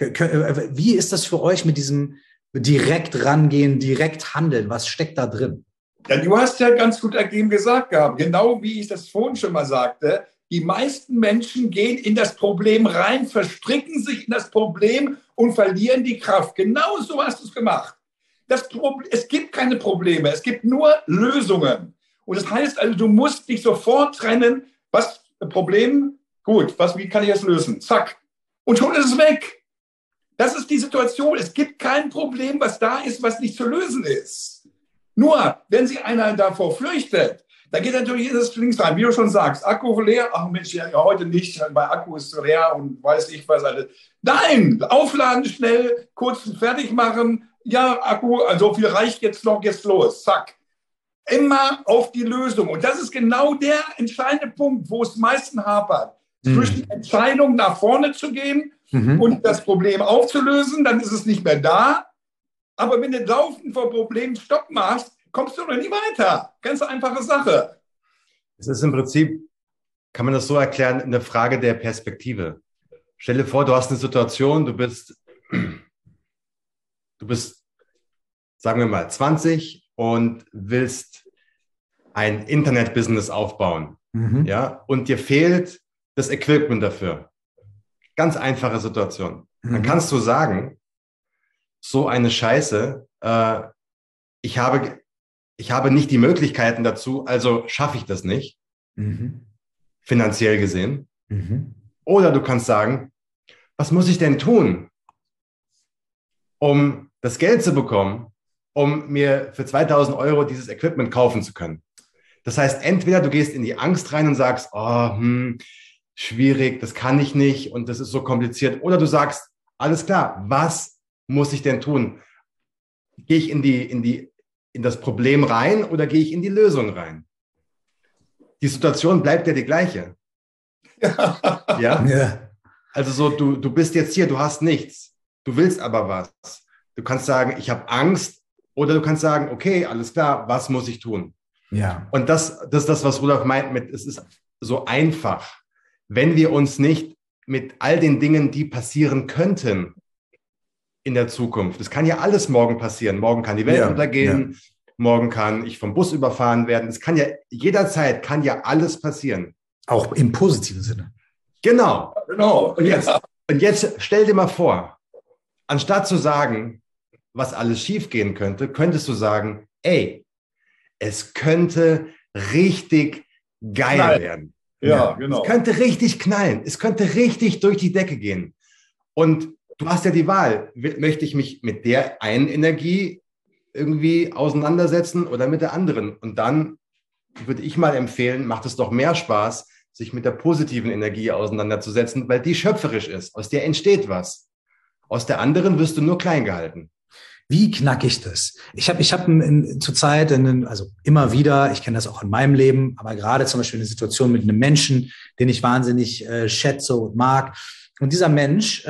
Wie ist das für euch mit diesem direkt rangehen, direkt handeln? Was steckt da drin? Ja, du hast ja ganz gut eben gesagt gehabt, genau wie ich das vorhin schon mal sagte, die meisten Menschen gehen in das Problem rein, verstricken sich in das Problem und verlieren die Kraft. Genau so hast du es gemacht. Es gibt keine Probleme, es gibt nur Lösungen. Und das heißt also, du musst dich sofort trennen, was Problem, gut, wie kann ich das lösen? Zack. Und schon ist es weg. Das ist die Situation. Es gibt kein Problem, was da ist, was nicht zu lösen ist. Nur, wenn sich einer davor fürchtet, dann geht natürlich das links rein. Wie du schon sagst, Akku leer, ach Mensch, ja, heute nicht, bei Akku ist leer und weiß ich was alles. Nein, aufladen schnell, kurz fertig machen. Ja, Akku, so viel reicht jetzt noch, jetzt los, zack. Immer auf die Lösung. Und das ist genau der entscheidende Punkt, wo es meisten hapert. Zwischen Entscheidung nach vorne zu gehen und das Problem aufzulösen, dann ist es nicht mehr da. Aber wenn du laufend vor Problemen Stopp machst, kommst du noch nie weiter. Ganz einfache Sache. Es ist im Prinzip kann man das so erklären, eine Frage der Perspektive. Stell dir vor, du hast eine Situation, du bist, sagen wir mal, 20 und willst ein Internet-Business aufbauen. Ja, und dir fehlt das Equipment dafür. Ganz einfache Situation. Dann kannst du sagen, so eine Scheiße, ich habe nicht die Möglichkeiten dazu, also schaffe ich das nicht, finanziell gesehen. Oder du kannst sagen, was muss ich denn tun, um das Geld zu bekommen, um mir für 2.000 Euro dieses Equipment kaufen zu können? Das heißt, entweder du gehst in die Angst rein und sagst, schwierig, das kann ich nicht und das ist so kompliziert. Oder du sagst, alles klar, was muss ich denn tun? Gehe ich in das Problem rein oder gehe ich in die Lösung rein? Die Situation bleibt ja die gleiche. Ja? Also so, du bist jetzt hier, du hast nichts. Du willst aber was. Du kannst sagen, ich habe Angst. Oder du kannst sagen, okay, alles klar, was muss ich tun? Ja. Und das ist das, was Rudolf meint mit, es ist so einfach. Wenn wir uns nicht mit all den Dingen, die passieren könnten in der Zukunft, es kann ja alles morgen passieren. Morgen kann die Welt untergehen, morgen kann ich vom Bus überfahren werden. Es kann ja jederzeit alles passieren. Auch im positiven Sinne. Genau. Und jetzt stell dir mal vor, anstatt zu sagen, was alles schiefgehen könnte, könntest du sagen, ey, es könnte richtig geil werden. Ja, genau. Es könnte richtig knallen. Es könnte richtig durch die Decke gehen. Und du hast ja die Wahl. Möchte ich mich mit der einen Energie irgendwie auseinandersetzen oder mit der anderen? Und dann würde ich mal empfehlen, macht es doch mehr Spaß, sich mit der positiven Energie auseinanderzusetzen, weil die schöpferisch ist. Aus der entsteht was. Aus der anderen wirst du nur klein gehalten. Wie knacke ich das? Ich hab zurzeit, also immer wieder, ich kenne das auch in meinem Leben, aber gerade zum Beispiel eine Situation mit einem Menschen, den ich wahnsinnig schätze und mag. Und dieser Mensch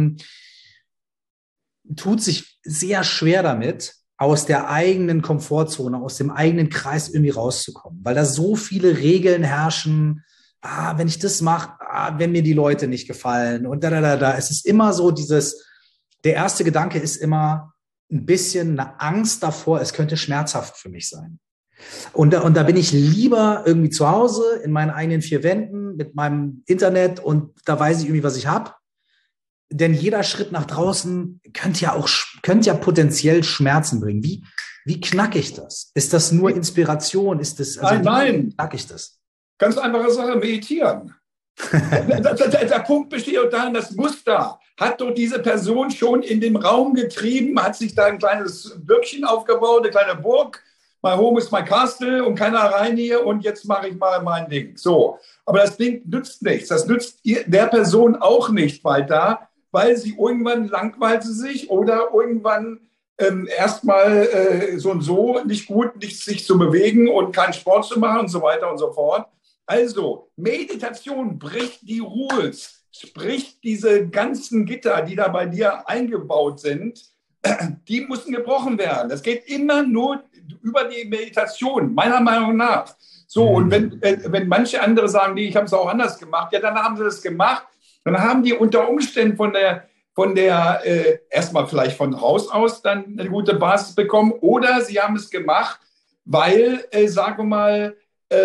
tut sich sehr schwer damit, aus der eigenen Komfortzone, aus dem eigenen Kreis irgendwie rauszukommen, weil da so viele Regeln herrschen. Wenn ich das mache, wenn mir die Leute nicht gefallen und da. Es ist immer so der erste Gedanke ist immer, ein bisschen eine Angst davor, es könnte schmerzhaft für mich sein. Und da bin ich lieber irgendwie zu Hause in meinen eigenen 4 Wänden mit meinem Internet und da weiß ich irgendwie, was ich habe. Denn jeder Schritt nach draußen könnte ja potenziell Schmerzen bringen. Wie knacke ich das? Ist das nur Inspiration? Ist das, nein. Wie knacke ich das? Ganz einfache Sache, meditieren. Der Punkt besteht darin, das Muster hat doch diese Person schon in den Raum getrieben, hat sich da ein kleines Bürgchen aufgebaut, eine kleine Burg. My home is my castle und keiner rein hier und jetzt mache ich mal mein Ding. So, aber das Ding nützt nichts. Das nützt der Person auch nicht weiter, weil sie irgendwann langweilt sie sich oder irgendwann erstmal so und so nicht gut, nicht sich zu bewegen und keinen Sport zu machen und so weiter und so fort. Also, Meditation bricht die Rules, spricht diese ganzen Gitter, die da bei dir eingebaut sind, die müssen gebrochen werden. Das geht immer nur über die Meditation, meiner Meinung nach. So, und wenn manche andere sagen, nee, ich habe es auch anders gemacht, ja, dann haben sie das gemacht. Dann haben die unter Umständen von der erstmal vielleicht von Haus aus dann eine gute Basis bekommen oder sie haben es gemacht, weil, sagen wir mal,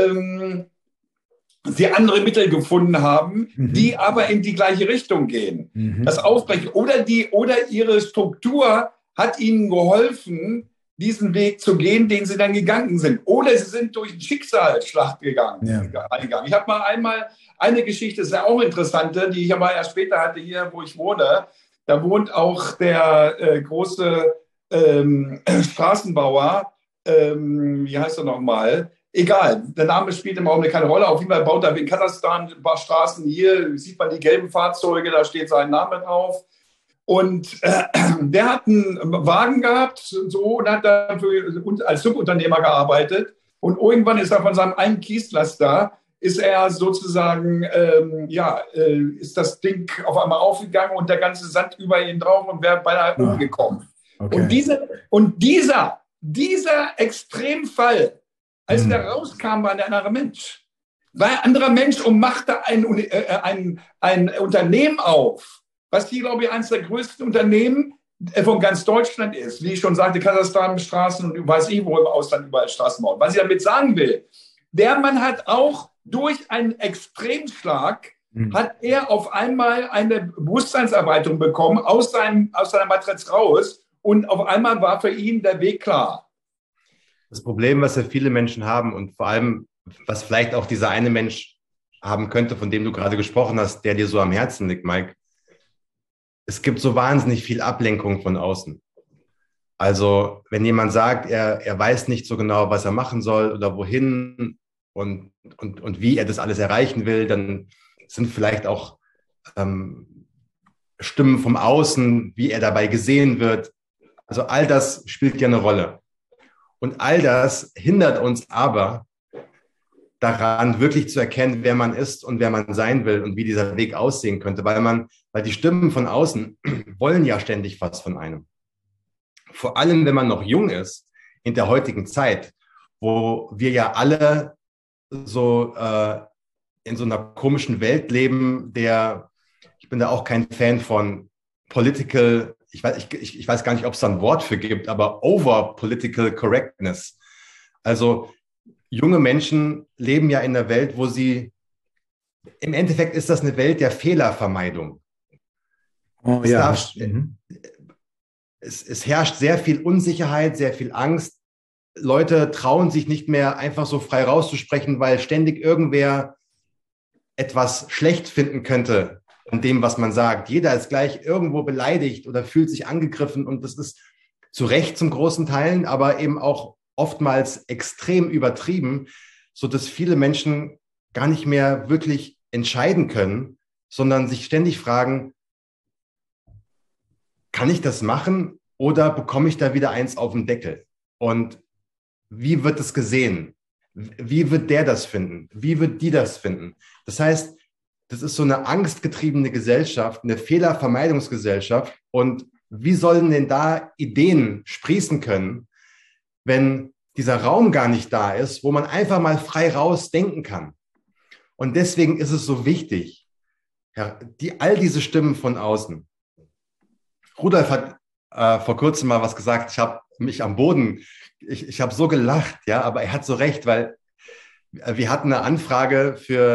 sie andere Mittel gefunden haben, die aber in die gleiche Richtung gehen. Das Aufbrechen oder ihre Struktur hat ihnen geholfen, diesen Weg zu gehen, den sie dann gegangen sind. Oder sie sind durch einen Schicksalsschlag gegangen. Ich habe mal einmal eine Geschichte, ist ja auch interessante, die ich aber erst später hatte hier, wo ich wohne. Da wohnt auch der große Straßenbauer, wie heißt er nochmal? Egal, der Name spielt im Augenblick keine Rolle. Auf jeden Fall baut er in Kasachstan ein paar Straßen. Hier sieht man die gelben Fahrzeuge, da steht sein Name drauf. Und der hat einen Wagen gehabt so, und hat dafür als Subunternehmer gearbeitet. Und irgendwann ist er von seinem einen Kieslaster, ist er sozusagen, ist das Ding auf einmal aufgegangen und der ganze Sand über ihn drauf und wäre beinahe umgekommen. Okay. Und dieser Extremfall, als der rauskam, war ein anderer Mensch. war ein anderer Mensch und machte ein Unternehmen auf, was hier, glaube ich, eines der größten Unternehmen von ganz Deutschland ist. Wie ich schon sagte, Kasachstan, Straßen und weiß ich, wo im Ausland überall Straßen bauen. Was ich damit sagen will, der Mann hat auch durch einen Extremschlag, hat er auf einmal eine Bewusstseinserweiterung bekommen aus seiner Matriz raus und auf einmal war für ihn der Weg klar. Das Problem, was ja viele Menschen haben und vor allem, was vielleicht auch dieser eine Mensch haben könnte, von dem du gerade gesprochen hast, der dir so am Herzen liegt, Mike, es gibt so wahnsinnig viel Ablenkung von außen. Also wenn jemand sagt, er weiß nicht so genau, was er machen soll oder wohin und wie er das alles erreichen will, dann sind vielleicht auch Stimmen vom Außen, wie er dabei gesehen wird. Also all das spielt ja eine Rolle. Und all das hindert uns aber daran, wirklich zu erkennen, wer man ist und wer man sein will und wie dieser Weg aussehen könnte, weil die Stimmen von außen wollen ja ständig was von einem. Vor allem, wenn man noch jung ist, in der heutigen Zeit, wo wir ja alle so in so einer komischen Welt leben, ich bin da auch kein Fan von political, ich weiß gar nicht, ob es da ein Wort für gibt, aber over political correctness. Also junge Menschen leben ja in einer Welt, wo im Endeffekt ist das eine Welt der Fehlervermeidung. Oh ja. Es herrscht sehr viel Unsicherheit, sehr viel Angst. Leute trauen sich nicht mehr einfach so frei rauszusprechen, weil ständig irgendwer etwas schlecht finden könnte an dem, was man sagt. Jeder ist gleich irgendwo beleidigt oder fühlt sich angegriffen und das ist zu Recht zum großen Teilen, aber eben auch oftmals extrem übertrieben, sodass viele Menschen gar nicht mehr wirklich entscheiden können, sondern sich ständig fragen, kann ich das machen oder bekomme ich da wieder eins auf den Deckel? Und wie wird es gesehen? Wie wird der das finden? Wie wird die das finden? Das heißt, das ist so eine angstgetriebene Gesellschaft, eine Fehlervermeidungsgesellschaft. Und wie sollen denn da Ideen sprießen können, wenn dieser Raum gar nicht da ist, wo man einfach mal frei raus denken kann? Und deswegen ist es so wichtig, all diese Stimmen von außen. Rudolf hat vor kurzem mal was gesagt, ich habe mich am Boden, ich habe so gelacht, ja, aber er hat so recht, weil wir hatten eine Anfrage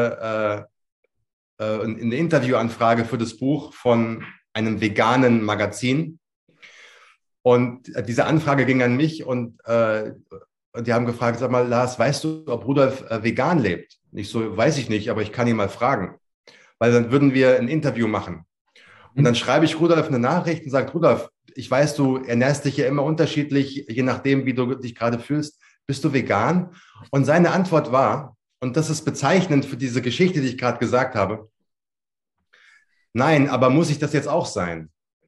eine Interviewanfrage für das Buch von einem veganen Magazin. Und diese Anfrage ging an mich und die haben gefragt, sag mal, Lars, weißt du, ob Rudolf vegan lebt? Ich so, weiß ich nicht, aber ich kann ihn mal fragen, weil dann würden wir ein Interview machen. Und dann schreibe ich Rudolf eine Nachricht und sage, Rudolf, ich weiß, du ernährst dich ja immer unterschiedlich, je nachdem, wie du dich gerade fühlst. Bist du vegan? Und seine Antwort war, und das ist bezeichnend für diese Geschichte, die ich gerade gesagt habe, nein, aber muss ich das jetzt auch sein?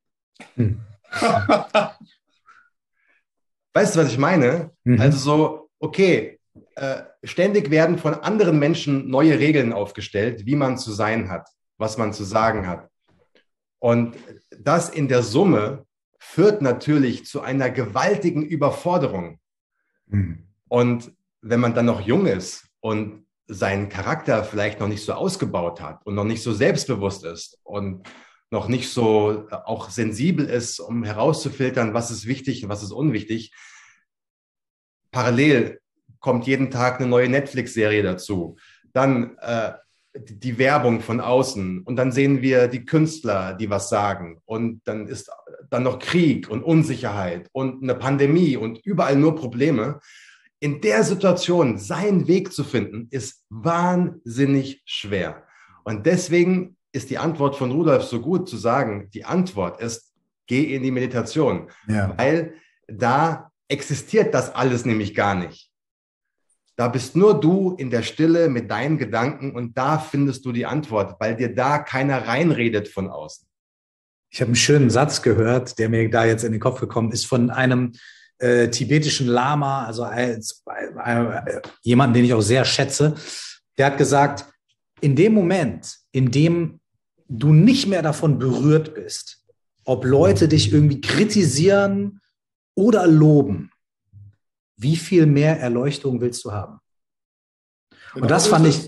Weißt du, was ich meine? Also so, okay, ständig werden von anderen Menschen neue Regeln aufgestellt, wie man zu sein hat, was man zu sagen hat. Und das in der Summe führt natürlich zu einer gewaltigen Überforderung. Und wenn man dann noch jung ist und seinen Charakter vielleicht noch nicht so ausgebaut hat und noch nicht so selbstbewusst ist und noch nicht so auch sensibel ist, um herauszufiltern, was ist wichtig und was ist unwichtig, parallel kommt jeden Tag eine neue Netflix-Serie dazu. Dann die Werbung von außen und dann sehen wir die Künstler, die was sagen und dann ist dann noch Krieg und Unsicherheit und eine Pandemie und überall nur Probleme. In der Situation seinen Weg zu finden, ist wahnsinnig schwer. Und deswegen ist die Antwort von Rudolf so gut zu sagen, die Antwort ist, geh in die Meditation, weil da existiert das alles nämlich gar nicht. Da bist nur du in der Stille mit deinen Gedanken und da findest du die Antwort, weil dir da keiner reinredet von außen. Ich habe einen schönen Satz gehört, der mir da jetzt in den Kopf gekommen ist, von einem tibetischen Lama, also jemanden, den ich auch sehr schätze. Der hat gesagt, in dem Moment, in dem du nicht mehr davon berührt bist, ob Leute dich irgendwie kritisieren oder loben, wie viel mehr Erleuchtung willst du haben? Und das fand ich,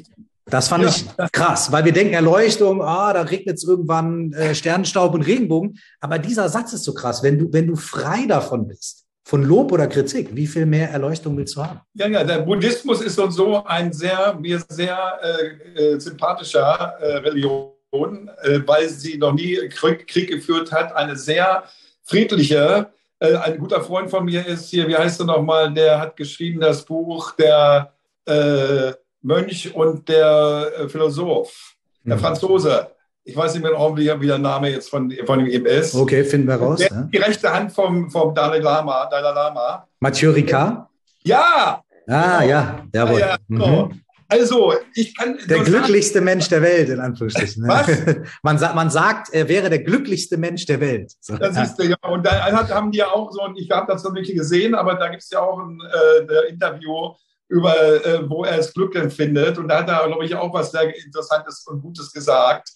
Das fand ich krass, weil wir denken Erleuchtung, da regnet es irgendwann Sternenstaub und Regenbogen. Aber dieser Satz ist so krass, wenn du frei davon bist, von Lob oder Kritik, wie viel mehr Erleuchtung willst du haben? Ja, der Buddhismus ist so ein mir sehr sympathischer Religion, weil sie noch nie Krieg geführt hat, eine sehr friedliche. Ein guter Freund von mir ist hier, wie heißt er nochmal, der hat geschrieben das Buch, der Mönch und der Philosoph, der Franzose. Ich weiß nicht mehr, wie der Name jetzt von ihm ist. Okay, finden wir raus. Die rechte Hand vom Dalai Lama. Mathieu Ricard? Ja! Ah, ja, jawohl. Ja, so. Also, ich kann... Der glücklichste Mensch der Welt, in Anführungsstrichen. Was? Man sagt, er wäre der glücklichste Mensch der Welt. So. Das siehst du, ja. Und da haben die ja auch so, ich habe das noch nicht gesehen, aber da gibt es ja auch ein Interview über, wo er das Glück empfindet. Und da hat er, glaube ich, auch was sehr Interessantes und Gutes gesagt.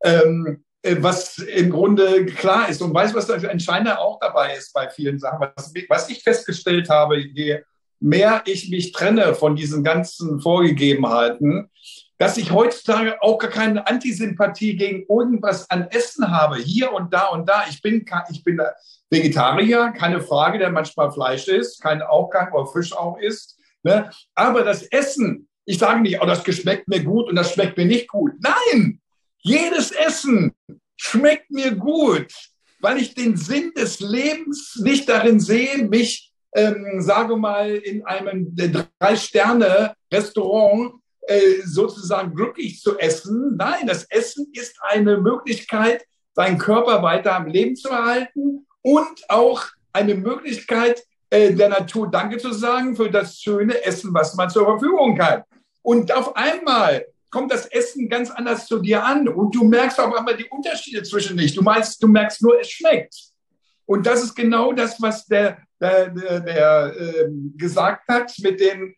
Was im Grunde klar ist. Und weißt du, was das Entscheidende auch dabei ist bei vielen Sachen? Was ich festgestellt habe, je mehr ich mich trenne von diesen ganzen Vorgegebenheiten, dass ich heutzutage auch gar keine Antisympathie gegen irgendwas an Essen habe, hier und da und da. Ich bin Vegetarier, keine Frage, der manchmal Fleisch isst, kein oder Fisch auch isst. Ne? Aber das Essen, ich sage nicht, das schmeckt mir gut und das schmeckt mir nicht gut. Nein! Jedes Essen schmeckt mir gut, weil ich den Sinn des Lebens nicht darin sehe, mich, sage mal, in einem 3-Sterne-Restaurant sozusagen glücklich zu essen. Nein, das Essen ist eine Möglichkeit, seinen Körper weiter am Leben zu erhalten und auch eine Möglichkeit, der Natur Danke zu sagen für das schöne Essen, was man zur Verfügung hat. Und auf einmal kommt das Essen ganz anders zu dir an und du merkst auch einmal die Unterschiede zwischen nicht. Du merkst nur, es schmeckt. Und das ist genau das, was der gesagt hat mit den,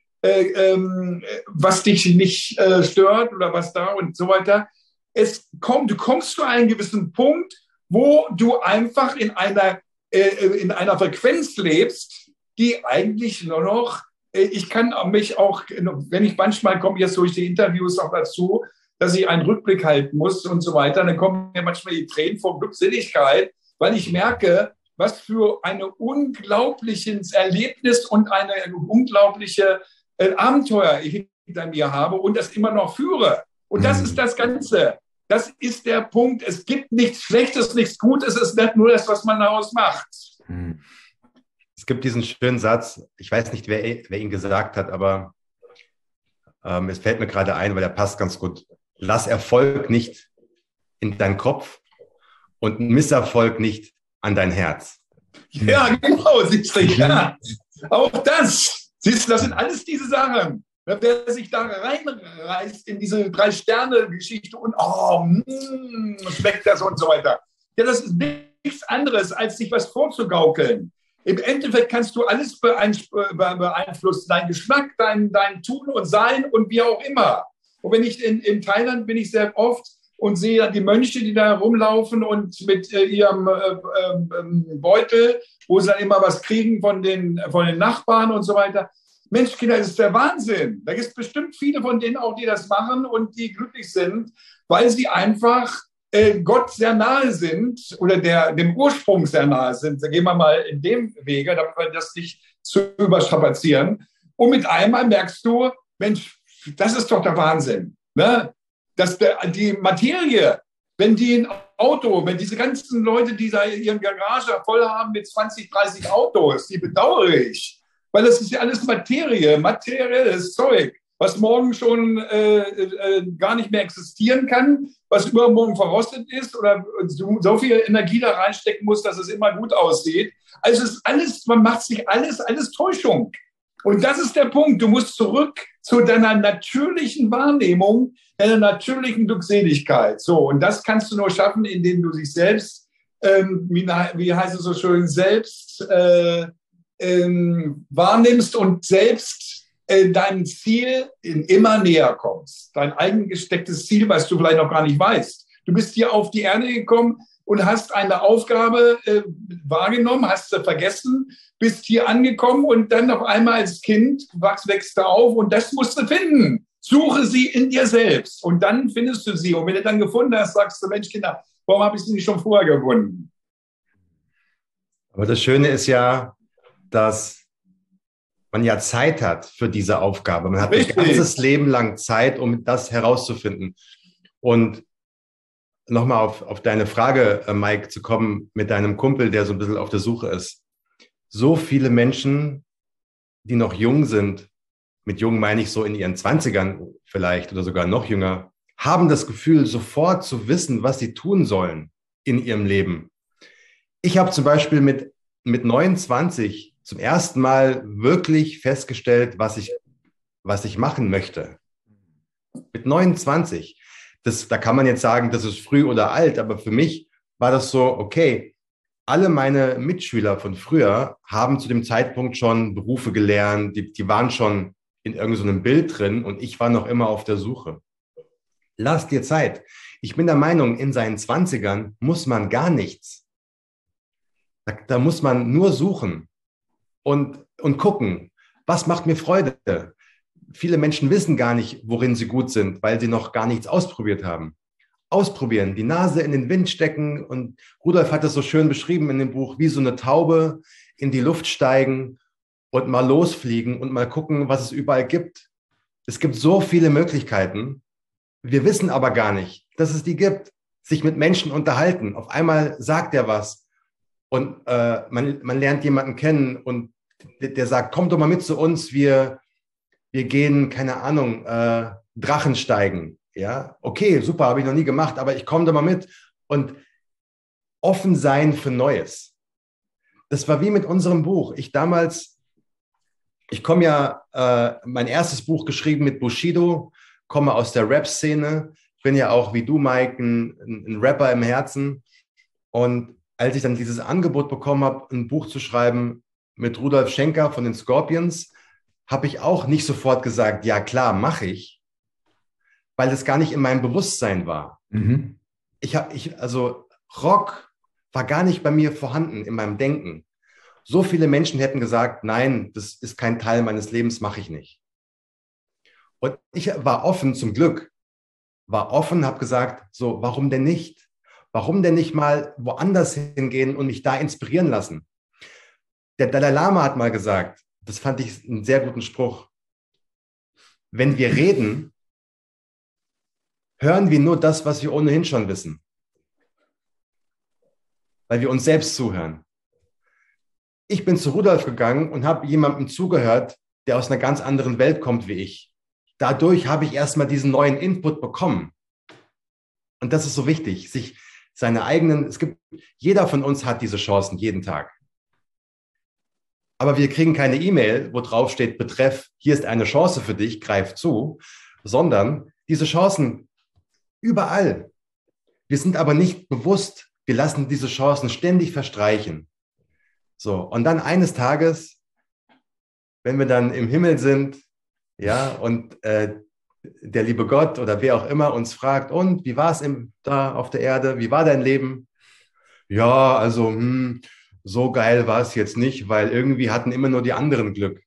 was dich nicht stört oder was da und so weiter. Du kommst zu einem gewissen Punkt, wo du einfach in einer Frequenz lebst, die eigentlich nur noch, ich kann mich auch, wenn ich manchmal komme jetzt durch die Interviews auch dazu, dass ich einen Rückblick halten muss und so weiter, dann kommen mir manchmal die Tränen vor Glückseligkeit, weil ich merke, was für ein unglaubliches Erlebnis und eine unglaubliche Abenteuer ich hinter mir habe und das immer noch führe. Und das ist das Ganze. Das ist der Punkt. Es gibt nichts Schlechtes, nichts Gutes. Es ist nicht nur das, was man daraus macht. Es gibt diesen schönen Satz, ich weiß nicht, wer ihn gesagt hat, aber es fällt mir gerade ein, weil er passt ganz gut. Lass Erfolg nicht in deinen Kopf und Misserfolg nicht an dein Herz. Ja, genau, siehst du, ja. Auch das, siehst du, das sind alles diese Sachen. Wer sich da reinreißt in diese 3-Sterne-Geschichte und schmeckt das und so weiter. Ja, das ist nichts anderes, als sich was vorzugaukeln. Im Endeffekt kannst du alles beeinflussen, dein Geschmack, dein Tun und Sein und wie auch immer. Und wenn ich in Thailand bin ich sehr oft und sehe die Mönche, die da rumlaufen und mit ihrem Beutel, wo sie dann immer was kriegen von den Nachbarn und so weiter. Mensch, Kinder, das ist der Wahnsinn. Da gibt es bestimmt viele von denen auch, die das machen und die glücklich sind, weil sie einfach Gott sehr nahe sind oder dem Ursprung sehr nahe sind. Da gehen wir mal in dem Wege, damit wir das nicht zu überstrapazieren. Und mit einmal merkst du, Mensch, das ist doch der Wahnsinn. Ne? Dass die Materie, wenn diese ganzen Leute, die da ihren Garage voll haben mit 20, 30 Autos, die bedauere ich. Weil das ist ja alles materielles Zeug, was morgen schon gar nicht mehr existieren kann, was übermorgen verrostet ist oder so viel Energie da reinstecken muss, dass es immer gut aussieht. Also es ist alles, man macht sich alles Täuschung. Und das ist der Punkt. Du musst zurück zu deiner natürlichen Wahrnehmung, deiner natürlichen Glückseligkeit. So, und das kannst du nur schaffen, indem du dich selbst, wie heißt es so schön, selbst wahrnimmst und selbst deinem Ziel immer näher kommst. Dein eigen gestecktes Ziel, was du vielleicht noch gar nicht weißt. Du bist hier auf die Erde gekommen und hast eine Aufgabe wahrgenommen, hast sie vergessen, bist hier angekommen und dann auf einmal als Kind wächst du auf und das musst du finden. Suche sie in dir selbst und dann findest du sie. Und wenn du dann gefunden hast, sagst du, Mensch, Kinder, warum habe ich sie nicht schon vorher gefunden? Aber das Schöne ist ja, dass man ja Zeit hat für diese Aufgabe. Man hat Richtig. ein ganzes Leben lang Zeit, um das herauszufinden. Und nochmal auf deine Frage, Mike, zu kommen mit deinem Kumpel, der so ein bisschen auf der Suche ist. So viele Menschen, die noch jung sind, mit jung meine ich so in ihren 20ern vielleicht oder sogar noch jünger, haben das Gefühl, sofort zu wissen, was sie tun sollen in ihrem Leben. Ich habe zum Beispiel mit 29 zum ersten Mal wirklich festgestellt, was ich machen möchte. Mit 29. Da kann man jetzt sagen, das ist früh oder alt, aber für mich war das so, okay, alle meine Mitschüler von früher haben zu dem Zeitpunkt schon Berufe gelernt, die waren schon in irgendeinem Bild drin und ich war noch immer auf der Suche. Lass dir Zeit. Ich bin der Meinung, in seinen 20ern muss man gar nichts. Da muss man nur suchen und gucken, was macht mir Freude. Viele Menschen wissen gar nicht, worin sie gut sind, weil sie noch gar nichts ausprobiert haben. Ausprobieren, die Nase in den Wind stecken und Rudolf hat es so schön beschrieben in dem Buch, wie so eine Taube in die Luft steigen und mal losfliegen und mal gucken, was es überall gibt. Es gibt so viele Möglichkeiten. Wir wissen aber gar nicht, dass es die gibt. Sich mit Menschen unterhalten. Auf einmal sagt er was und man lernt jemanden kennen und der sagt, komm doch mal mit zu uns, wir gehen, keine Ahnung, Drachen steigen. Ja, okay, super, habe ich noch nie gemacht, aber ich komme da mal mit. Und offen sein für Neues. Das war wie mit unserem Buch. Ich komme ja, mein erstes Buch geschrieben mit Bushido, komme aus der Rap-Szene, bin ja auch wie du, Mike, ein Rapper im Herzen. Und als ich dann dieses Angebot bekommen habe, ein Buch zu schreiben mit Rudolf Schenker von den Scorpions, habe ich auch nicht sofort gesagt, ja klar, mache ich, weil es gar nicht in meinem Bewusstsein war. Mhm. Also Rock war gar nicht bei mir vorhanden in meinem Denken. So viele Menschen hätten gesagt, nein, das ist kein Teil meines Lebens, mache ich nicht. Und ich war offen, zum Glück, habe gesagt, so, warum denn nicht? Warum denn nicht mal woanders hingehen und mich da inspirieren lassen? Der Dalai Lama hat mal gesagt, das fand ich einen sehr guten Spruch, wenn wir reden, hören wir nur das, was wir ohnehin schon wissen. Weil wir uns selbst zuhören. Ich bin zu Rudolf gegangen und habe jemandem zugehört, der aus einer ganz anderen Welt kommt wie ich. Dadurch habe ich erstmal diesen neuen Input bekommen. Und das ist so wichtig, sich seine eigenen, jeder von uns hat diese Chancen jeden Tag. Aber wir kriegen keine E-Mail, wo drauf steht, Betreff, hier ist eine Chance für dich, greif zu, sondern diese Chancen überall. Wir sind aber nicht bewusst, wir lassen diese Chancen ständig verstreichen. So, und dann eines Tages, wenn wir dann im Himmel sind, ja, und der liebe Gott oder wer auch immer uns fragt, und wie war es da auf der Erde? Wie war dein Leben? Ja, also so geil war es jetzt nicht, weil irgendwie hatten immer nur die anderen Glück.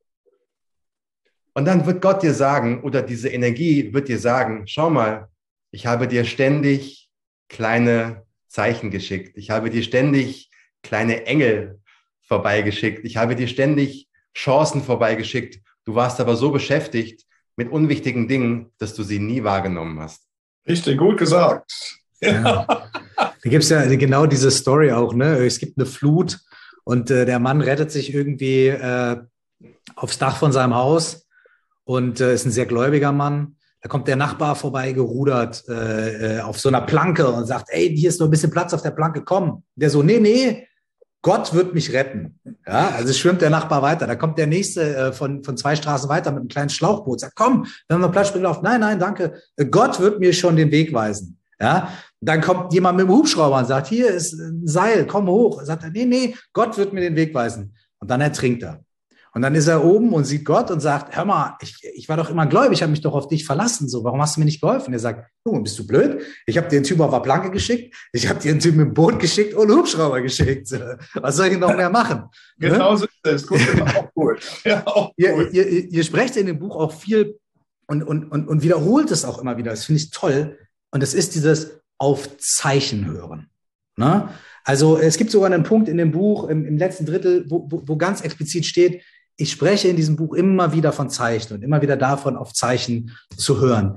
Und dann wird Gott dir sagen, oder diese Energie wird dir sagen, schau mal, ich habe dir ständig kleine Zeichen geschickt. Ich habe dir ständig kleine Engel vorbeigeschickt. Ich habe dir ständig Chancen vorbeigeschickt. Du warst aber so beschäftigt mit unwichtigen Dingen, dass du sie nie wahrgenommen hast. Richtig, gut gesagt. Ja. Da gibt es ja genau diese Story auch, ne? Es gibt eine Flut und der Mann rettet sich irgendwie aufs Dach von seinem Haus und ist ein sehr gläubiger Mann. Da kommt der Nachbar vorbeigerudert auf so einer Planke und sagt, ey, hier ist noch ein bisschen Platz auf der Planke, komm. Der so, nee, Gott wird mich retten. Ja, also schwimmt der Nachbar weiter. Da kommt der nächste von 2 Straßen weiter mit einem kleinen Schlauchboot. Sagt, komm, wir haben noch Platz, springt auf. Nein, danke. Gott wird mir schon den Weg weisen. Ja, dann kommt jemand mit dem Hubschrauber und sagt, hier ist ein Seil, komm hoch. Sagt er, nee, Gott wird mir den Weg weisen. Und dann ertrinkt er. Und dann ist er oben und sieht Gott und sagt, hör mal, ich war doch immer gläubig, ich habe mich doch auf dich verlassen. So, warum hast du mir nicht geholfen? Er sagt, Junge, bist du blöd? Ich habe dir einen Typen auf der Planke geschickt, ich habe dir einen Typen im Boot geschickt und einen Hubschrauber geschickt. Was soll ich noch mehr machen? Genau so ist es. Gut, auch cool. Ja, auch cool. Ihr sprecht in dem Buch auch viel und wiederholt es auch immer wieder. Das finde ich toll. Und das ist dieses auf Zeichen hören. Ne? Also es gibt sogar einen Punkt in dem Buch, im letzten Drittel, wo ganz explizit steht, ich spreche in diesem Buch immer wieder von Zeichen und immer wieder davon, auf Zeichen zu hören.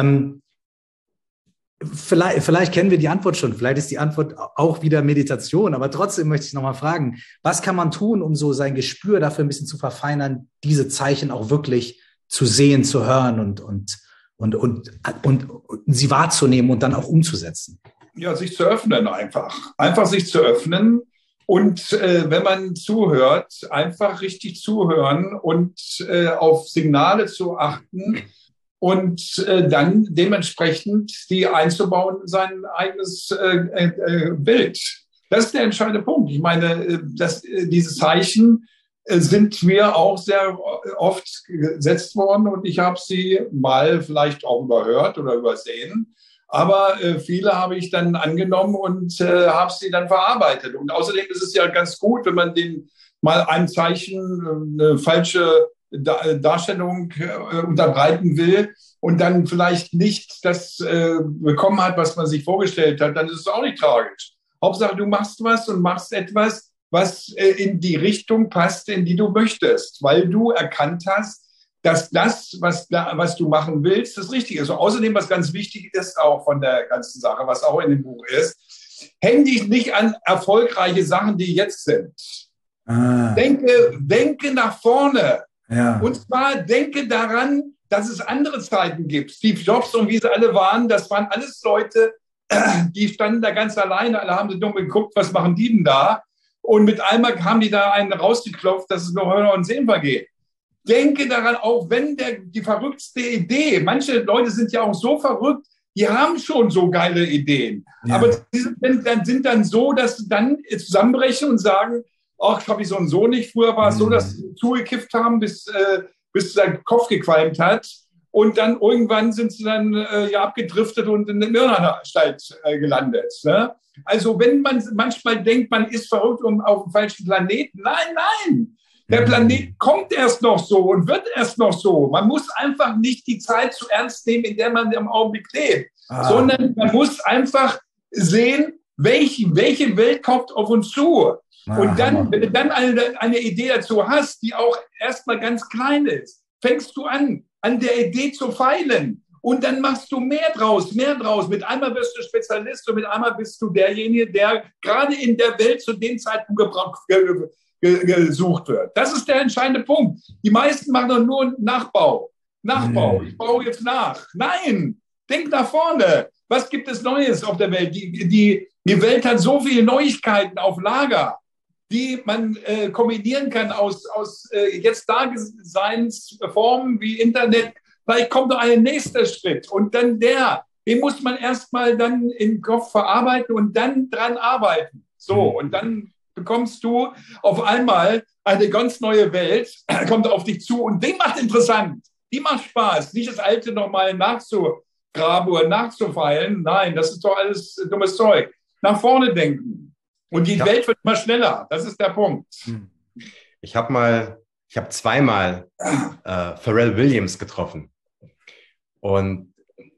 Vielleicht kennen wir die Antwort schon, vielleicht ist die Antwort auch wieder Meditation, aber trotzdem möchte ich nochmal fragen, was kann man tun, um so sein Gespür dafür ein bisschen zu verfeinern, diese Zeichen auch wirklich zu sehen, zu hören und sie wahrzunehmen und dann auch umzusetzen? Ja, sich zu öffnen einfach. Einfach sich zu öffnen und wenn man zuhört, einfach richtig zuhören und auf Signale zu achten und dann dementsprechend die einzubauen in sein eigenes Bild. Das ist der entscheidende Punkt. Ich meine, diese Zeichen sind mir auch sehr oft gesetzt worden und ich habe sie mal vielleicht auch überhört oder übersehen. Aber viele habe ich dann angenommen und habe sie dann verarbeitet. Und außerdem ist es ja ganz gut, wenn man den mal ein Zeichen, eine falsche Darstellung unterbreiten will und dann vielleicht nicht das bekommen hat, was man sich vorgestellt hat, dann ist es auch nicht tragisch. Hauptsache, du machst was und machst etwas, was in die Richtung passt, in die du möchtest, weil du erkannt hast, dass das, was du machen willst, das Richtige ist. Und außerdem, was ganz wichtig ist auch von der ganzen Sache, was auch in dem Buch ist, häng dich nicht an erfolgreiche Sachen, die jetzt sind. Denke nach vorne. Ja. Und zwar denke daran, dass es andere Zeiten gibt. Steve Jobs und wie sie alle waren, das waren alles Leute, die standen da ganz alleine. Alle haben so dumm geguckt, was machen die denn da? Und mit einmal haben die da einen rausgeklopft, dass es nur Hörner und Sehen vergeht. Denke daran, auch wenn die verrücktste Idee, manche Leute sind ja auch so verrückt, die haben schon so geile Ideen. Ja. Aber die sind dann so, dass sie dann zusammenbrechen und sagen, ach, habe ich so und so nicht. Früher war es so, dass sie zugekifft haben, bis der Kopf gequalmt hat. Und dann irgendwann sind sie dann abgedriftet und in der Irrenanstalt gelandet. Ne? Also wenn man manchmal denkt, man ist verrückt und auf dem falschen Planeten. Nein. Der Planet kommt erst noch so und wird erst noch so. Man muss einfach nicht die Zeit zu ernst nehmen, in der man im Augenblick lebt, sondern man muss einfach sehen, welche Welt kommt auf uns zu. Und dann, wenn du dann eine Idee dazu hast, die auch erstmal ganz klein ist, fängst du an der Idee zu feilen. Und dann machst du mehr draus. Mit einmal wirst du Spezialist und mit einmal bist du derjenige, der gerade in der Welt zu dem Zeitpunkt gesucht wird. Das ist der entscheidende Punkt. Die meisten machen doch nur Nachbau. Ich baue jetzt nach. Nein, denk nach vorne. Was gibt es Neues auf der Welt? Die Welt hat so viele Neuigkeiten auf Lager, die man kombinieren kann aus jetzt Daseinsformen wie Internet. Vielleicht kommt noch ein nächster Schritt und dann den muss man erstmal dann im Kopf verarbeiten und dann dran arbeiten. So, und dann bekommst du auf einmal eine ganz neue Welt, kommt auf dich zu und die macht interessant, die macht Spaß. Nicht das Alte nochmal nachzugraben oder nachzufeilen. Nein, das ist doch alles dummes Zeug. Nach vorne denken. Und die Welt wird immer schneller. Das ist der Punkt. Ich habe zweimal Pharrell Williams getroffen. Und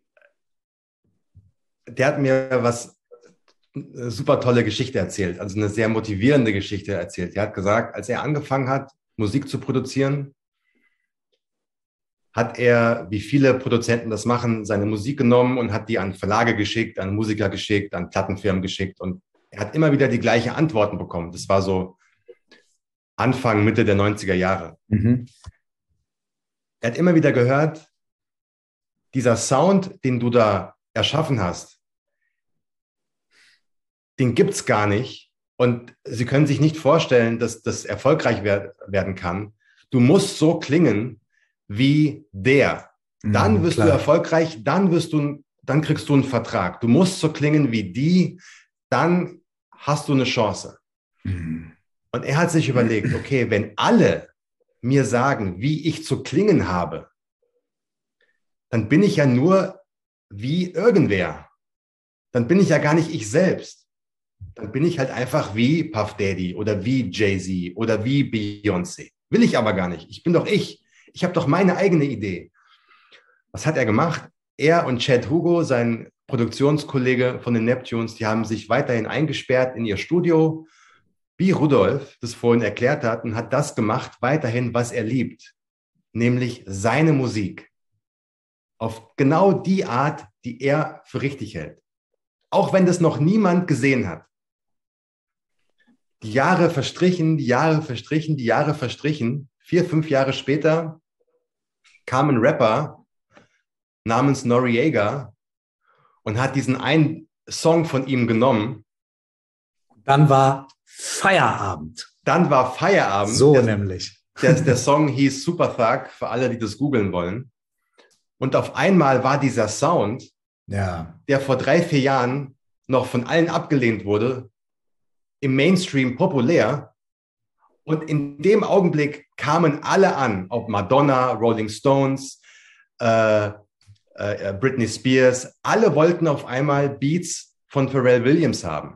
der hat mir eine super tolle Geschichte erzählt, also eine sehr motivierende Geschichte erzählt. Er hat gesagt, als er angefangen hat, Musik zu produzieren, hat er, wie viele Produzenten das machen, seine Musik genommen und hat die an Verlage geschickt, an Musiker geschickt, an Plattenfirmen geschickt. Und er hat immer wieder die gleichen Antworten bekommen. Das war so Anfang, Mitte der 90er Jahre. Er hat immer wieder gehört, dieser Sound, den du da erschaffen hast, den gibt es gar nicht. Und sie können sich nicht vorstellen, dass das erfolgreich werden kann. Du musst so klingen wie der. Dann wirst du erfolgreich, dann kriegst du einen Vertrag. Du musst so klingen wie die, dann hast du eine Chance. Und er hat sich überlegt, okay, wenn alle mir sagen, wie ich zu klingen habe, dann bin ich ja nur wie irgendwer. Dann bin ich ja gar nicht ich selbst. Dann bin ich halt einfach wie Puff Daddy oder wie Jay-Z oder wie Beyoncé. Will ich aber gar nicht. Ich bin doch ich. Ich habe doch meine eigene Idee. Was hat er gemacht? Er und Chad Hugo, sein Produktionskollege von den Neptunes, die haben sich weiterhin eingesperrt in ihr Studio, wie Rudolf das vorhin erklärt hat, und hat das gemacht, weiterhin, was er liebt, nämlich seine Musik. Auf genau die Art, die er für richtig hält. Auch wenn das noch niemand gesehen hat. Die Jahre verstrichen, die Jahre verstrichen, die Jahre verstrichen. 4, 5 Jahre später kam ein Rapper namens Noreaga und hat diesen einen Song von ihm genommen. Dann war Feierabend. So nämlich. Der Song hieß Super Thug, für alle, die das googeln wollen. Und auf einmal war dieser Sound, der vor 3, 4 Jahren noch von allen abgelehnt wurde, im Mainstream populär. Und in dem Augenblick kamen alle an, ob Madonna, Rolling Stones, Britney Spears, alle wollten auf einmal Beats von Pharrell Williams haben.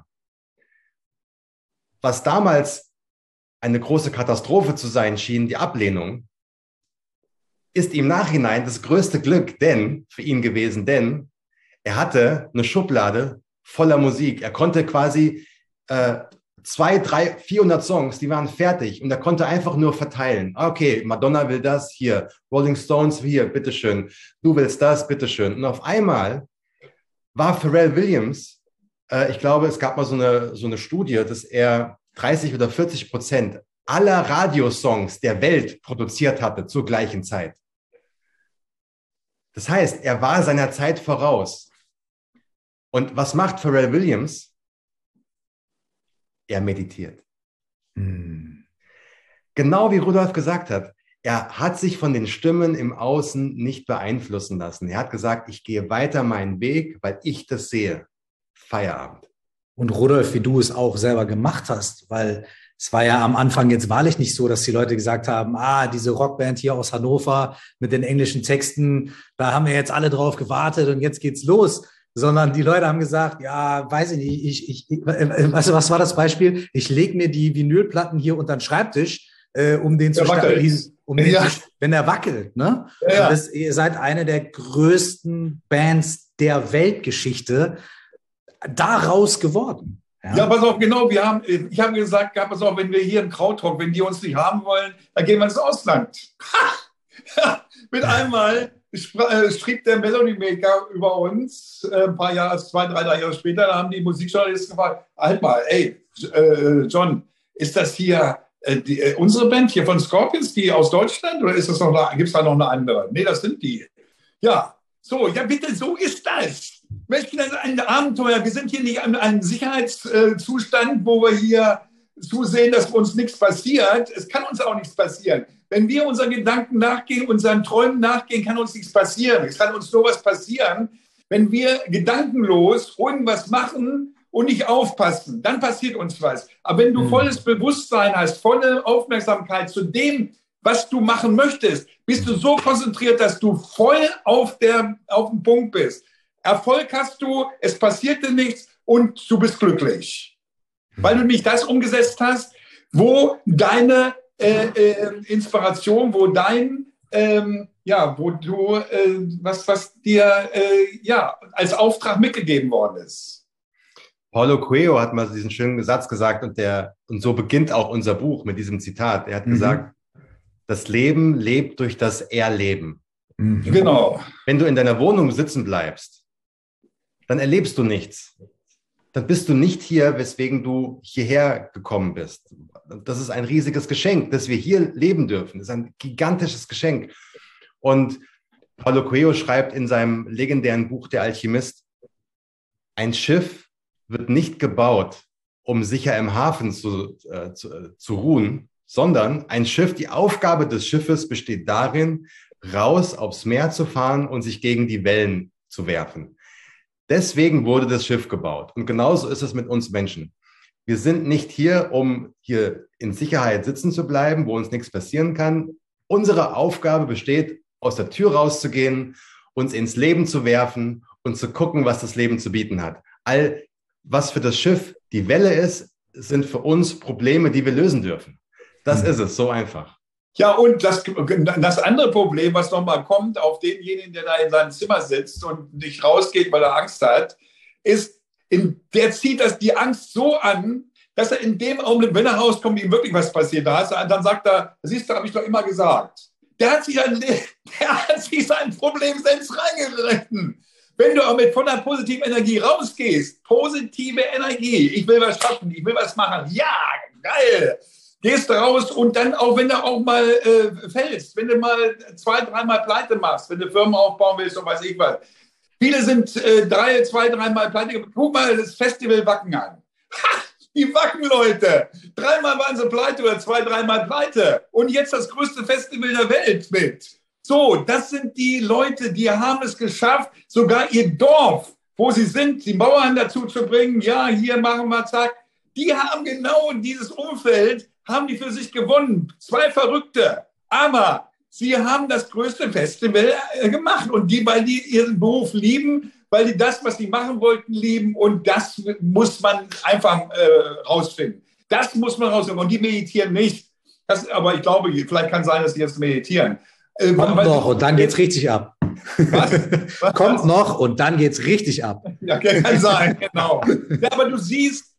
Was damals eine große Katastrophe zu sein schien, die Ablehnung, ist im Nachhinein das größte Glück für ihn gewesen, denn er hatte eine Schublade voller Musik. Er konnte quasi 200, 300, 400 Songs, die waren fertig und er konnte einfach nur verteilen. Okay, Madonna will das, hier, Rolling Stones, hier, bitteschön, du willst das, bitteschön. Und auf einmal war Pharrell Williams, ich glaube, es gab mal so eine Studie, dass er 30 oder 40% aller Radiosongs der Welt produziert hatte zur gleichen Zeit. Das heißt, er war seiner Zeit voraus. Und was macht Pharrell Williams? Er meditiert. Genau wie Rudolf gesagt hat, er hat sich von den Stimmen im Außen nicht beeinflussen lassen. Er hat gesagt, ich gehe weiter meinen Weg, weil ich das sehe. Feierabend. Und Rudolf, wie du es auch selber gemacht hast, weil es war ja am Anfang jetzt wahrlich nicht so, dass die Leute gesagt haben, diese Rockband hier aus Hannover mit den englischen Texten, da haben wir jetzt alle drauf gewartet und jetzt geht's los. Sondern die Leute haben gesagt, ja, weiß ich nicht, was war das Beispiel? Ich lege mir die Vinylplatten hier unter den Schreibtisch, um den zu stabilisieren, wenn er wackelt. Ne? Ja. Ihr seid eine der größten Bands der Weltgeschichte daraus geworden. Ja, pass auf, genau, ich habe gesagt, pass auf, wenn wir hier in Krautrock, wenn die uns nicht haben wollen, dann gehen wir ins Ausland. Mit einmal schrieb der Melody Maker über uns, ein paar Jahre, 2, 3 Jahre später, da haben die Musikjournalisten gefragt, halt mal, John, ist das hier unsere Band hier von Scorpions, die aus Deutschland, oder ist das gibt es da noch eine andere? Nee, das sind die. Ja, so, ja bitte, so ist das. Das ist ein Abenteuer. Wir sind hier nicht in einem Sicherheitszustand, wo wir hier zusehen, dass uns nichts passiert. Es kann uns auch nichts passieren. Wenn wir unseren Gedanken nachgehen, unseren Träumen nachgehen, kann uns nichts passieren. Es kann uns nur was passieren, wenn wir gedankenlos irgendwas machen und nicht aufpassen. Dann passiert uns was. Aber wenn du volles Bewusstsein hast, volle Aufmerksamkeit zu dem, was du machen möchtest, bist du so konzentriert, dass du voll auf dem Punkt bist. Erfolg hast du, es passierte nichts und du bist glücklich. Weil du nicht das umgesetzt hast, wo deine Inspiration, wo dein, wo du, was dir als Auftrag mitgegeben worden ist. Paulo Coelho hat mal diesen schönen Satz gesagt und so beginnt auch unser Buch mit diesem Zitat. Er hat gesagt, das Leben lebt durch das Erleben. Genau. Wenn du in deiner Wohnung sitzen bleibst, dann erlebst du nichts. Dann bist du nicht hier, weswegen du hierher gekommen bist. Das ist ein riesiges Geschenk, dass wir hier leben dürfen. Das ist ein gigantisches Geschenk. Und Paulo Coelho schreibt in seinem legendären Buch Der Alchemist, ein Schiff wird nicht gebaut, um sicher im Hafen zu ruhen, sondern ein Schiff, die Aufgabe des Schiffes besteht darin, raus aufs Meer zu fahren und sich gegen die Wellen zu werfen. Deswegen wurde das Schiff gebaut. Und genauso ist es mit uns Menschen. Wir sind nicht hier, um hier in Sicherheit sitzen zu bleiben, wo uns nichts passieren kann. Unsere Aufgabe besteht, aus der Tür rauszugehen, uns ins Leben zu werfen und zu gucken, was das Leben zu bieten hat. All, was für das Schiff die Welle ist, sind für uns Probleme, die wir lösen dürfen. Das ist es, so einfach. Ja, und das andere Problem, was nochmal kommt auf denjenigen, der da in seinem Zimmer sitzt und nicht rausgeht, weil er Angst hat, ist, der zieht die Angst so an, dass er in dem Augenblick, wenn er rauskommt, ihm wirklich was passiert, dann sagt er, siehst du, habe ich doch immer gesagt. Der hat sich sein Problem selbst reingeritten. Wenn du auch von der positiven Energie rausgehst, positive Energie, ich will was schaffen, ich will was machen, ja, geil, gehst raus und dann auch, wenn du auch mal fällst, wenn du mal 2-3 Mal pleite machst, wenn du Firmen aufbauen willst und weiß ich was. Viele sind 2-3 Mal pleite. Guck mal das Festival Wacken an. Ha, die Wacken-Leute. 3 Mal waren sie pleite oder 2-3 Mal pleite. Und jetzt das größte Festival der Welt mit. So, das sind die Leute, die haben es geschafft, sogar ihr Dorf, wo sie sind, die Bauern dazu zu bringen, ja, hier machen wir, zack. Die haben genau dieses Umfeld, haben die für sich gewonnen. 2 Verrückte. Aber sie haben das größte Festival gemacht. Und weil die ihren Beruf lieben, weil die das, was sie machen wollten, lieben. Und das muss man einfach rausfinden. Das muss man rausfinden. Und die meditieren nicht. Aber ich glaube, vielleicht kann sein, dass die jetzt meditieren. Kommt noch und dann geht's richtig ab. Was? Kommt noch und dann geht's richtig ab. Ja, kann sein, genau. Ja, aber du siehst,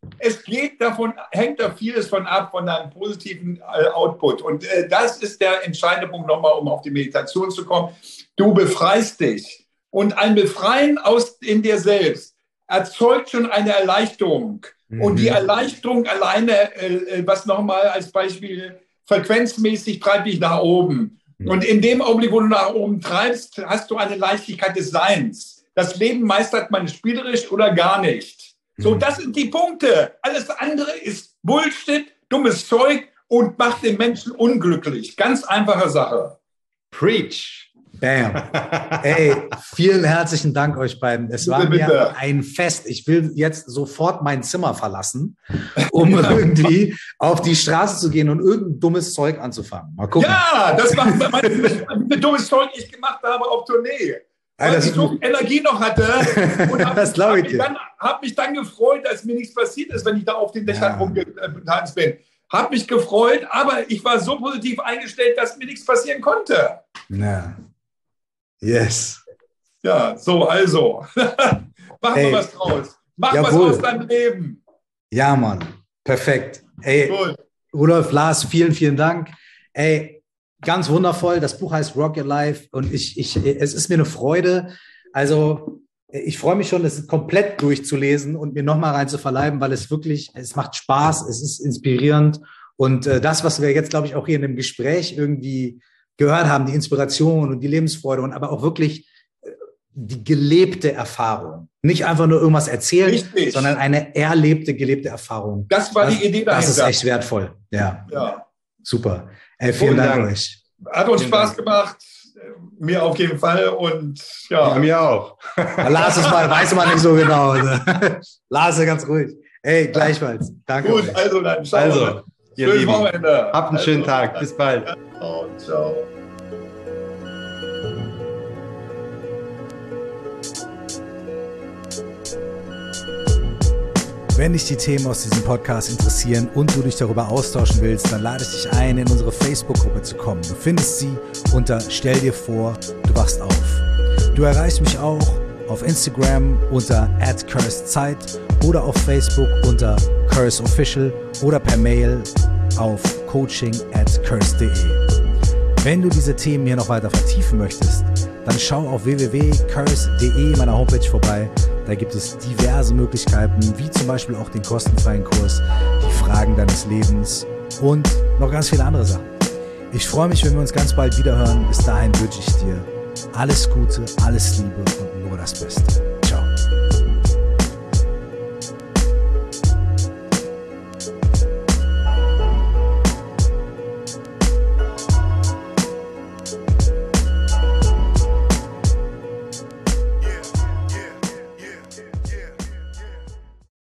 hängt da vieles von ab, von deinem positiven Output. Und das ist der entscheidende Punkt nochmal, um auf die Meditation zu kommen. Du befreist dich. Und ein Befreien in dir selbst erzeugt schon eine Erleichterung. Und die Erleichterung alleine, was nochmal als Beispiel, frequenzmäßig treibt dich nach oben. Und in dem Augenblick, wo du nach oben treibst, hast du eine Leichtigkeit des Seins. Das Leben meistert man spielerisch oder gar nicht. So, das sind die Punkte. Alles andere ist Bullshit, dummes Zeug und macht den Menschen unglücklich. Ganz einfache Sache. Preach. Bam. Ey, vielen herzlichen Dank euch beiden. Es war mir ein Fest. Ich will jetzt sofort mein Zimmer verlassen, um irgendwie auf die Straße zu gehen und irgendein dummes Zeug anzufangen. Mal gucken. Ja, das war mein dummes Zeug, ich gemacht habe auf Tournee. Weil ich so Energie noch hatte und habe mich dann gefreut, als mir nichts passiert ist, wenn ich da auf den Dächern rumgetanzt bin. Habe mich gefreut, aber ich war so positiv eingestellt, dass mir nichts passieren konnte. Ja. Yes. Ja, so, also. Mach mal was draus. Mach was aus deinem Leben. Ja, Mann. Perfekt. Ey, gut. Rudolf, Lars, vielen, vielen Dank. Ey, ganz wundervoll. Das Buch heißt Rock Your Life und es ist mir eine Freude. Also, ich freue mich schon, es komplett durchzulesen und mir nochmal rein zu verleiben, weil es macht Spaß, es ist inspirierend und das, was wir jetzt, glaube ich, auch hier in dem Gespräch irgendwie gehört haben, die Inspiration und die Lebensfreude und aber auch wirklich die gelebte Erfahrung. Nicht einfach nur irgendwas erzählen, sondern eine erlebte, gelebte Erfahrung. Das war die Idee dahinter. Das ist echt wertvoll. Ja. Super. Vielen Dank euch. Hat uns Spaß gemacht. Mir auf jeden Fall. Und ja. Mir auch. Lars weiß man nicht so genau. Lars ist ganz ruhig. Ey, gleichfalls. Danke. Gut, also dann. Ciao. Ihr Lieben, habt einen schönen Tag. Bis bald. Ciao. Wenn dich die Themen aus diesem Podcast interessieren und du dich darüber austauschen willst, dann lade ich dich ein, in unsere Facebook-Gruppe zu kommen. Du findest sie unter Stell dir vor, du wachst auf. Du erreichst mich auch auf Instagram unter @cursedzeit oder auf Facebook unter curseofficial oder per Mail auf coaching@curse.de. Wenn du diese Themen hier noch weiter vertiefen möchtest, dann schau auf www.curse.de, meiner Homepage, vorbei. Da gibt es diverse Möglichkeiten, wie zum Beispiel auch den kostenfreien Kurs, die Fragen deines Lebens und noch ganz viele andere Sachen. Ich freue mich, wenn wir uns ganz bald wieder hören. Bis dahin wünsche ich dir alles Gute, alles Liebe und nur das Beste.